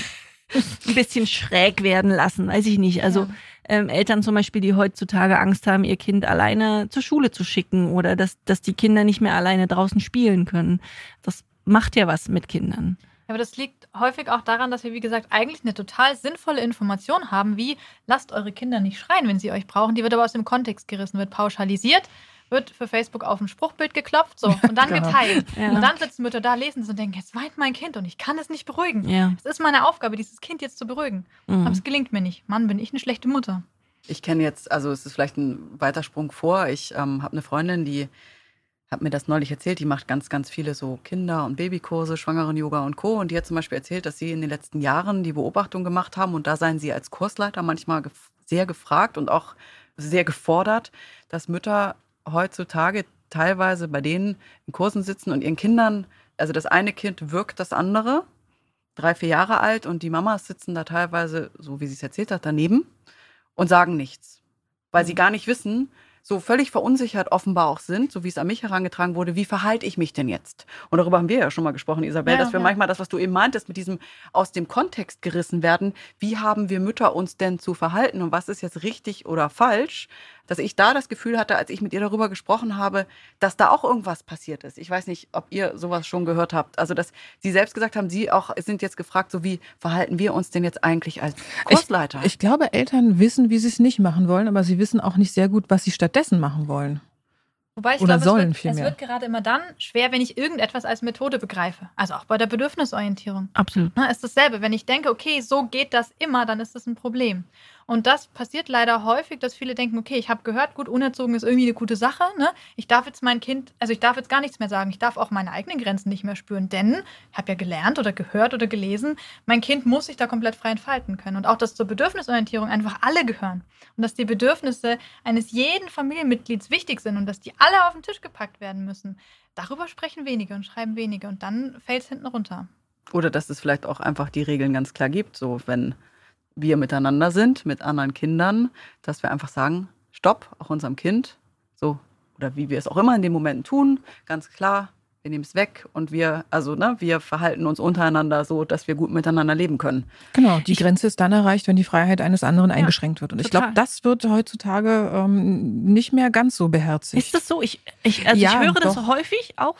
ein bisschen schräg werden lassen, weiß ich nicht. Also Eltern zum Beispiel, die heutzutage Angst haben, ihr Kind alleine zur Schule zu schicken oder dass die Kinder nicht mehr alleine draußen spielen können. Das macht ja was mit Kindern. Aber das liegt häufig auch daran, dass wir, wie gesagt, eigentlich eine total sinnvolle Information haben, wie lasst eure Kinder nicht schreien, wenn sie euch brauchen. Die wird aber aus dem Kontext gerissen, wird pauschalisiert, wird für Facebook auf ein Spruchbild geklopft so und dann geteilt. Ja. Und dann sitzen Mütter da, lesen es und denken, jetzt weint mein Kind und ich kann es nicht beruhigen. Ja. Es ist meine Aufgabe, dieses Kind jetzt zu beruhigen. Aber es gelingt mir nicht. Mann, bin ich eine schlechte Mutter. Ich kenne jetzt, also es ist vielleicht ein Weitersprung vor, ich habe eine Freundin, die hat mir das neulich erzählt, die macht ganz, ganz viele so Kinder- und Babykurse, Schwangeren-Yoga und Co. Und die hat zum Beispiel erzählt, dass sie in den letzten Jahren die Beobachtung gemacht haben und da seien sie als Kursleiter manchmal sehr gefragt und auch sehr gefordert, dass Mütter heutzutage teilweise bei denen in Kursen sitzen und ihren Kindern, also das eine Kind wirkt das andere, 3, 4 Jahre alt und die Mamas sitzen da teilweise, so wie sie es erzählt hat, daneben und sagen nichts, weil sie gar nicht wissen, so völlig verunsichert offenbar auch sind, so wie es an mich herangetragen wurde, wie verhalte ich mich denn jetzt? Und darüber haben wir ja schon mal gesprochen, Isabel, dass wir manchmal das, was du eben meintest, mit diesem aus dem Kontext gerissen werden, wie haben wir Mütter uns denn zu verhalten und was ist jetzt richtig oder falsch, dass ich da das Gefühl hatte, als ich mit ihr darüber gesprochen habe, dass da auch irgendwas passiert ist. Ich weiß nicht, ob ihr sowas schon gehört habt. Also, dass sie selbst gesagt haben, sie auch sind jetzt gefragt, so wie verhalten wir uns denn jetzt eigentlich als Kursleiter? Ich glaube, Eltern wissen, wie sie es nicht machen wollen, aber sie wissen auch nicht sehr gut, was sie stattdessen machen wollen. Wobei ich glaube, es wird gerade immer dann schwer, wenn ich irgendetwas als Methode begreife. Also auch bei der Bedürfnisorientierung. Absolut. Na, ist dasselbe. Wenn ich denke, okay, so geht das immer, dann ist das ein Problem. Und das passiert leider häufig, dass viele denken, okay, ich habe gehört, gut, unerzogen ist irgendwie eine gute Sache. Ne? Ich darf jetzt mein Kind, also ich darf jetzt gar nichts mehr sagen. Ich darf auch meine eigenen Grenzen nicht mehr spüren. Denn ich habe ja gelernt oder gehört oder gelesen, mein Kind muss sich da komplett frei entfalten können. Und auch, dass zur Bedürfnisorientierung einfach alle gehören. Und dass die Bedürfnisse eines jeden Familienmitglieds wichtig sind und dass die alle auf den Tisch gepackt werden müssen. Darüber sprechen wenige und schreiben wenige. Und dann fällt es hinten runter. Oder dass es vielleicht auch einfach die Regeln ganz klar gibt. So, wenn wir miteinander sind, mit anderen Kindern, dass wir einfach sagen, stopp, auch unserem Kind, so, oder wie wir es auch immer in den Momenten tun, ganz klar, wir nehmen es weg und wir verhalten uns untereinander so, dass wir gut miteinander leben können. Genau, die Grenze ist dann erreicht, wenn die Freiheit eines anderen eingeschränkt wird. Und ich glaube, das wird heutzutage nicht mehr ganz so beherzigt. Ist das so? Ich höre das häufig auch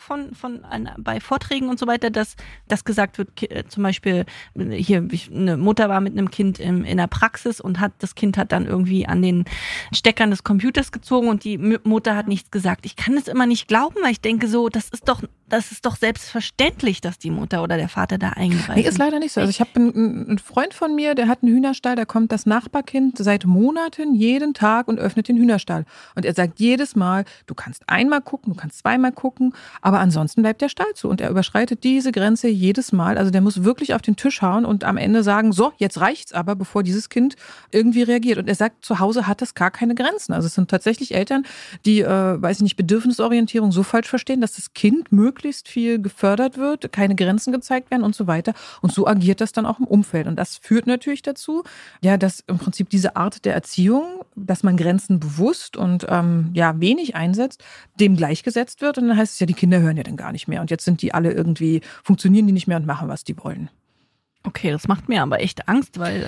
bei Vorträgen und so weiter, dass gesagt wird, zum Beispiel hier eine Mutter war mit einem Kind in der Praxis und das Kind hat dann irgendwie an den Steckern des Computers gezogen und die Mutter hat nichts gesagt. Ich kann es immer nicht glauben, weil ich denke so, das ist doch selbstverständlich, dass die Mutter oder der Vater da eingreifen. Nee, ist leider nicht so. Also ich habe einen Freund von mir, der hat einen Hühnerstall, da kommt das Nachbarkind seit Monaten jeden Tag und öffnet den Hühnerstall. Und er sagt jedes Mal, du kannst einmal gucken, du kannst zweimal gucken, aber ansonsten bleibt der Stall zu. Und er überschreitet diese Grenze jedes Mal. Also der muss wirklich auf den Tisch hauen und am Ende sagen, so, jetzt reicht's aber, bevor dieses Kind irgendwie reagiert. Und er sagt, zu Hause hat das gar keine Grenzen. Also es sind tatsächlich Eltern, die, Bedürfnisorientierung so falsch verstehen, dass das Kind möglichst viel gefördert wird, keine Grenzen gezeigt werden und so weiter. Und so agiert das dann auch im Umfeld. Und das führt natürlich dazu, ja, dass im Prinzip diese Art der Erziehung, dass man Grenzen bewusst und wenig einsetzt, dem gleichgesetzt wird. Und dann heißt es ja, die Kinder hören ja dann gar nicht mehr. Und jetzt sind die alle irgendwie, funktionieren die nicht mehr und machen, was die wollen. Okay, das macht mir aber echt Angst, weil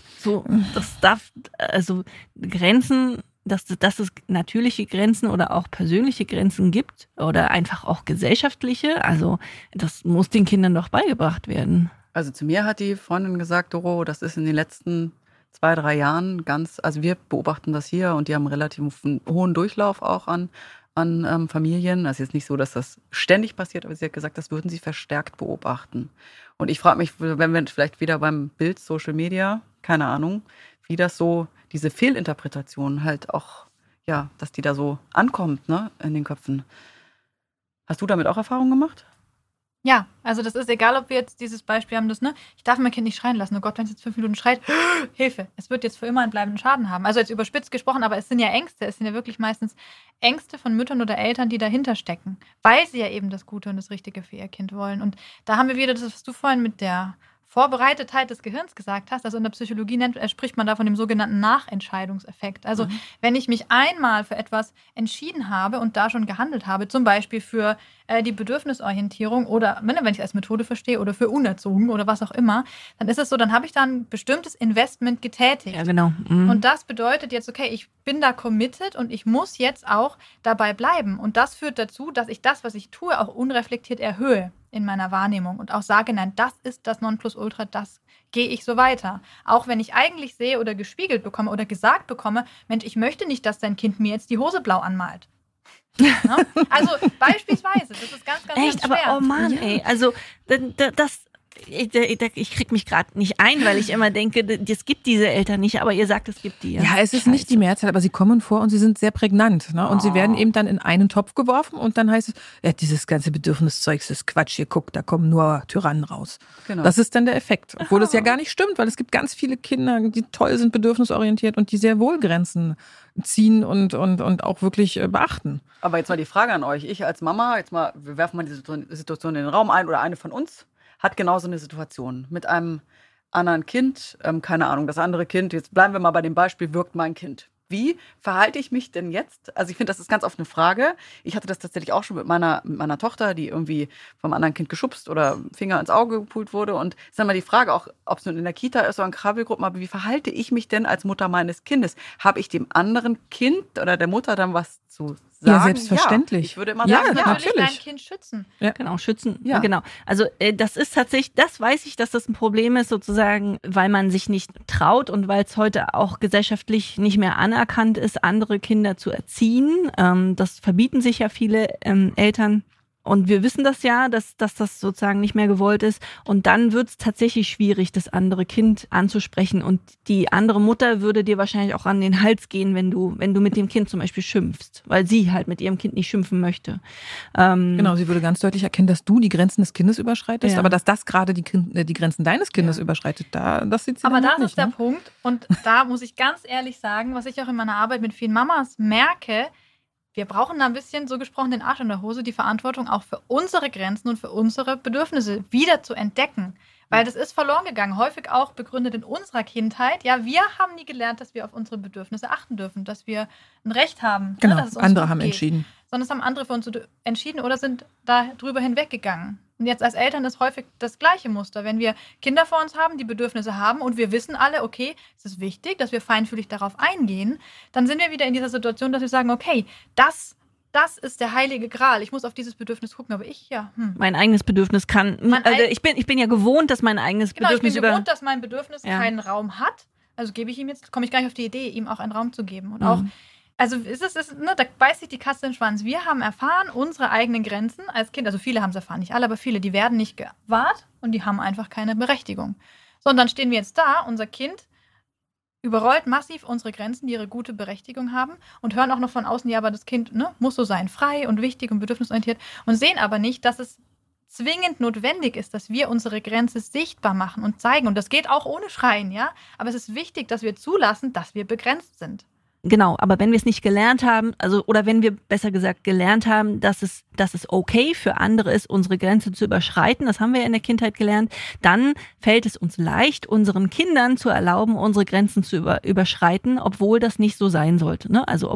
Grenzen, dass es natürliche Grenzen oder auch persönliche Grenzen gibt oder einfach auch gesellschaftliche. Also das muss den Kindern doch beigebracht werden. Also zu mir hat die Freundin gesagt, Doro, das ist in den letzten 2, 3 Jahren also wir beobachten das hier und die haben einen relativ hohen Durchlauf auch an Familien. Also jetzt nicht so, dass das ständig passiert, aber sie hat gesagt, das würden sie verstärkt beobachten. Und ich frage mich, wenn wir vielleicht wieder beim Bild Social Media, keine Ahnung, wie das so, diese Fehlinterpretation halt auch, ja, dass die da so ankommt, ne, in den Köpfen. Hast du damit auch Erfahrungen gemacht? Ja, also das ist egal, ob wir jetzt dieses Beispiel haben, ich darf mein Kind nicht schreien lassen. Oh Gott, wenn es jetzt 5 Minuten schreit, Hilfe, es wird jetzt für immer einen bleibenden Schaden haben. Also jetzt überspitzt gesprochen, aber es sind ja Ängste. Es sind ja wirklich meistens Ängste von Müttern oder Eltern, die dahinter stecken, weil sie ja eben das Gute und das Richtige für ihr Kind wollen. Und da haben wir wieder das, was du vorhin mit der Vorbereitetheit des Gehirns gesagt hast. Also in der Psychologie spricht man da von dem sogenannten Nachentscheidungseffekt. Also wenn ich mich einmal für etwas entschieden habe und da schon gehandelt habe, zum Beispiel für die Bedürfnisorientierung oder wenn ich es als Methode verstehe oder für unerzogen oder was auch immer, dann ist es so, dann habe ich da ein bestimmtes Investment getätigt. Ja, genau. Und das bedeutet jetzt, okay, ich bin da committed und ich muss jetzt auch dabei bleiben. Und das führt dazu, dass ich das, was ich tue, auch unreflektiert erhöhe in meiner Wahrnehmung und auch sage, nein, das ist das Nonplusultra, das gehe ich so weiter. Auch wenn ich eigentlich sehe oder gespiegelt bekomme oder gesagt bekomme, Mensch, ich möchte nicht, dass dein Kind mir jetzt die Hose blau anmalt. Ja? Also beispielsweise, das ist ganz, ganz, Echt, ganz schwer. aber oh Mann, ey, also ich krieg mich gerade nicht ein, weil ich immer denke, es gibt diese Eltern nicht, aber ihr sagt, es gibt die. Ja, es ist nicht die Mehrzahl, aber sie kommen vor und sie sind sehr prägnant. Ne? Und sie werden eben dann in einen Topf geworfen und dann heißt es, ja, dieses ganze Bedürfniszeug ist Quatsch, hier guck, da kommen nur Tyrannen raus. Genau. Das ist dann der Effekt, obwohl das ja gar nicht stimmt, weil es gibt ganz viele Kinder, die toll sind, bedürfnisorientiert und die sehr wohl Grenzen ziehen und auch wirklich beachten. Aber jetzt mal die Frage an euch. Ich als Mama, wir werfen mal diese Situation in den Raum ein oder eine von uns hat genauso eine Situation mit einem anderen Kind, keine Ahnung, das andere Kind, jetzt bleiben wir mal bei dem Beispiel, wirkt mein Kind. Wie verhalte ich mich denn jetzt? Also ich finde, das ist ganz oft eine Frage. Ich hatte das tatsächlich auch schon mit meiner Tochter, die irgendwie vom anderen Kind geschubst oder Finger ins Auge gepult wurde. Und es ist dann mal die Frage, auch ob es nun in der Kita ist oder in Krabbelgruppen, aber wie verhalte ich mich denn als Mutter meines Kindes? Habe ich dem anderen Kind oder der Mutter dann was zu sagen? Ja, selbstverständlich. Ja, ich würde immer sagen, natürlich dein Kind schützen. Ja. Genau, schützen. Ja. Genau. Also das ist tatsächlich, das weiß ich, dass das ein Problem ist, sozusagen, weil man sich nicht traut und weil es heute auch gesellschaftlich nicht mehr anerkannt ist, andere Kinder zu erziehen. Das verbieten sich ja viele Eltern. Und wir wissen das ja, dass das sozusagen nicht mehr gewollt ist. Und dann wird es tatsächlich schwierig, das andere Kind anzusprechen. Und die andere Mutter würde dir wahrscheinlich auch an den Hals gehen, wenn du mit dem Kind zum Beispiel schimpfst, weil sie halt mit ihrem Kind nicht schimpfen möchte. Genau, sie würde ganz deutlich erkennen, dass du die Grenzen des Kindes überschreitest, aber dass das gerade die Grenzen deines Kindes überschreitet, das sieht sie aber dann das nicht, ist der Punkt. Und da muss ich ganz ehrlich sagen, was ich auch in meiner Arbeit mit vielen Mamas merke, wir brauchen da ein bisschen, so gesprochen, den Arsch in der Hose, die Verantwortung auch für unsere Grenzen und für unsere Bedürfnisse wieder zu entdecken. Weil das ist verloren gegangen, häufig auch begründet in unserer Kindheit. Ja, wir haben nie gelernt, dass wir auf unsere Bedürfnisse achten dürfen, dass wir ein Recht haben. Genau, dass es uns andere haben geht. entschieden. Sondern es haben andere für uns entschieden oder sind da drüber hinweggegangen. Und jetzt als Eltern ist häufig das gleiche Muster. Wenn wir Kinder vor uns haben, die Bedürfnisse haben und wir wissen alle, okay, es ist wichtig, dass wir feinfühlig darauf eingehen, dann sind wir wieder in dieser Situation, dass wir sagen, okay, das ist der heilige Gral. Ich muss auf dieses Bedürfnis gucken, aber mein eigenes Bedürfnis kann, ich bin ja gewohnt, dass mein eigenes Bedürfnis ich bin gewohnt, dass mein Bedürfnis keinen Raum hat. Also komme ich gar nicht auf die Idee, ihm auch einen Raum zu geben. Und auch, also da beißt sich die Katze in den Schwanz. Wir haben erfahren, unsere eigenen Grenzen als Kind, also viele haben es erfahren, nicht alle, aber viele, die werden nicht gewahrt und die haben einfach keine Berechtigung. So, und dann stehen wir jetzt da, unser Kind überrollt massiv unsere Grenzen, die ihre gute Berechtigung haben und hören auch noch von außen, ja, aber das Kind muss so sein, frei und wichtig und bedürfnisorientiert und sehen aber nicht, dass es zwingend notwendig ist, dass wir unsere Grenze sichtbar machen und zeigen. Und das geht auch ohne Schreien, ja. Aber es ist wichtig, dass wir zulassen, dass wir begrenzt sind. Genau, aber wenn wir es nicht gelernt haben, oder wenn wir besser gesagt gelernt haben, dass es okay für andere ist, unsere Grenze zu überschreiten, das haben wir ja in der Kindheit gelernt, dann fällt es uns leicht, unseren Kindern zu erlauben, unsere Grenzen zu überschreiten, obwohl das nicht so sein sollte. Ne? Also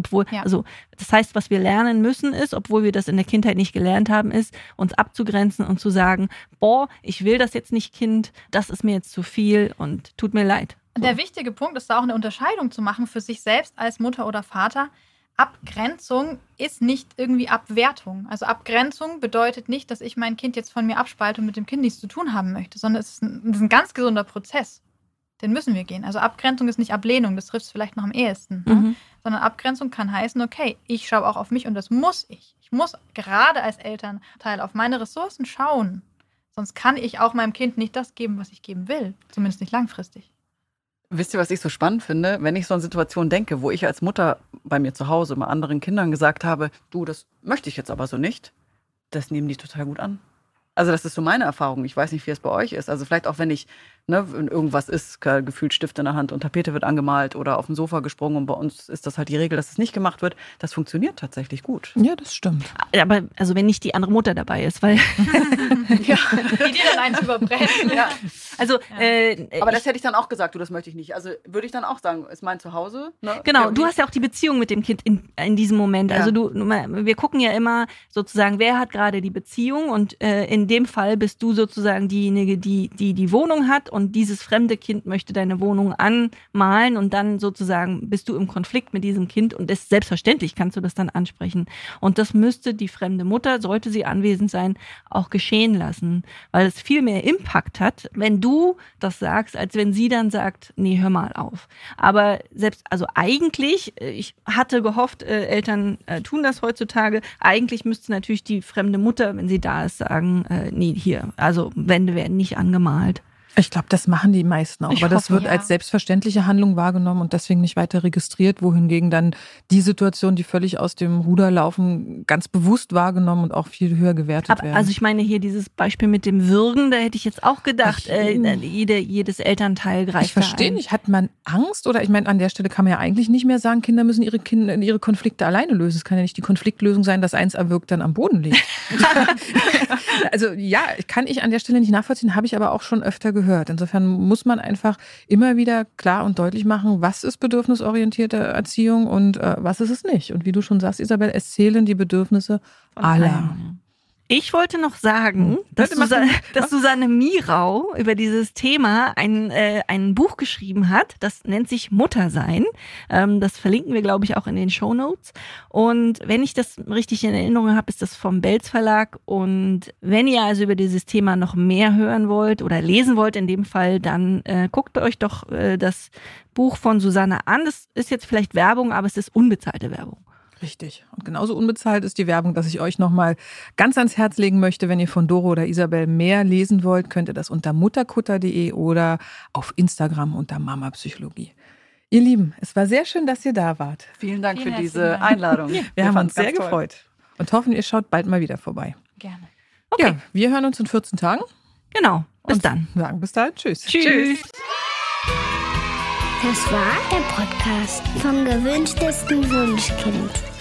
das heißt, was wir lernen müssen ist, obwohl wir das in der Kindheit nicht gelernt haben, ist, uns abzugrenzen und zu sagen, ich will das jetzt nicht, Kind, das ist mir jetzt zu viel und tut mir leid. So. Der wichtige Punkt ist da auch eine Unterscheidung zu machen für sich selbst als Mutter oder Vater. Abgrenzung ist nicht irgendwie Abwertung. Also Abgrenzung bedeutet nicht, dass ich mein Kind jetzt von mir abspalte und mit dem Kind nichts zu tun haben möchte, sondern es ist ein ganz gesunder Prozess. Den müssen wir gehen. Also Abgrenzung ist nicht Ablehnung, das trifft es vielleicht noch am ehesten. Ne? Sondern Abgrenzung kann heißen, okay, ich schaue auch auf mich und das muss ich. Ich muss gerade als Elternteil auf meine Ressourcen schauen. Sonst kann ich auch meinem Kind nicht das geben, was ich geben will. Zumindest nicht langfristig. Wisst ihr, was ich so spannend finde? Wenn ich so an Situationen denke, wo ich als Mutter bei mir zu Hause mal anderen Kindern gesagt habe, du, das möchte ich jetzt aber so nicht, das nehmen die total gut an. Also das ist so meine Erfahrung. Ich weiß nicht, wie es bei euch ist. Also vielleicht auch, wenn wenn irgendwas ist, gefühlt Stift in der Hand und Tapete wird angemalt oder auf dem Sofa gesprungen und bei uns ist das halt die Regel, dass es nicht gemacht wird. Das funktioniert tatsächlich gut. Ja, das stimmt. Aber also wenn nicht die andere Mutter dabei ist, weil Die dir dann eins überbrennen. Ja. also Aber das hätte ich dann auch gesagt, das möchte ich nicht. Also würde ich dann auch sagen, ist mein Zuhause. Ne? Genau, du hast ja auch die Beziehung mit dem Kind in diesem Moment. Also wir gucken ja immer sozusagen, wer hat gerade die Beziehung und in dem Fall bist du sozusagen diejenige, die Wohnung hat und dieses fremde Kind möchte deine Wohnung anmalen und dann sozusagen bist du im Konflikt mit diesem Kind und selbstverständlich kannst du das dann ansprechen. Und das müsste die fremde Mutter, sollte sie anwesend sein, auch geschehen lassen, weil es viel mehr Impact hat, wenn du das sagst, als wenn sie dann sagt, nee, hör mal auf. Aber also eigentlich, ich hatte gehofft, Eltern tun das heutzutage, eigentlich müsste natürlich die fremde Mutter, wenn sie da ist, sagen, nee, hier, also Wände werden nicht angemalt. Ich glaube, das machen die meisten auch, aber das wird als selbstverständliche Handlung wahrgenommen und deswegen nicht weiter registriert, wohingegen dann die Situationen, die völlig aus dem Ruder laufen, ganz bewusst wahrgenommen und auch viel höher gewertet werden. Also ich meine hier dieses Beispiel mit dem Würgen, da hätte ich jetzt auch gedacht, jedes Elternteil greift Ich verstehe nicht, hat man Angst oder ich meine, an der Stelle kann man ja eigentlich nicht mehr sagen, Kinder müssen ihre Konflikte alleine lösen. Es kann ja nicht die Konfliktlösung sein, dass eins erwürgt dann am Boden liegt. Also ja, kann ich an der Stelle nicht nachvollziehen, habe ich aber auch schon öfter gehört. Insofern muss man einfach immer wieder klar und deutlich machen, was ist bedürfnisorientierte Erziehung und was ist es nicht. Und wie du schon sagst, Isabel, es zählen die Bedürfnisse aller. Ich wollte noch sagen, dass Susanne Mirau über dieses Thema ein Buch geschrieben hat, das nennt sich Muttersein. Das verlinken wir, glaube ich, auch in den Shownotes. Und wenn ich das richtig in Erinnerung habe, ist das vom Belz Verlag. Und wenn ihr also über dieses Thema noch mehr hören wollt oder lesen wollt in dem Fall, dann guckt euch doch das Buch von Susanne an. Das ist jetzt vielleicht Werbung, aber es ist unbezahlte Werbung. Richtig. Und genauso unbezahlt ist die Werbung, dass ich euch nochmal ganz ans Herz legen möchte. Wenn ihr von Doro oder Isabel mehr lesen wollt, könnt ihr das unter mutterkutter.de oder auf Instagram unter Mama Psychologie. Ihr Lieben, es war sehr schön, dass ihr da wart. Vielen Dank für diese Einladung. Wir haben uns sehr gefreut und hoffen, ihr schaut bald mal wieder vorbei. Gerne. Okay. Ja, wir hören uns in 14 Tagen. Genau. Bis dann. Sagen bis dann. Tschüss. Tschüss. Das war der Podcast vom gewünschtesten Wunschkind.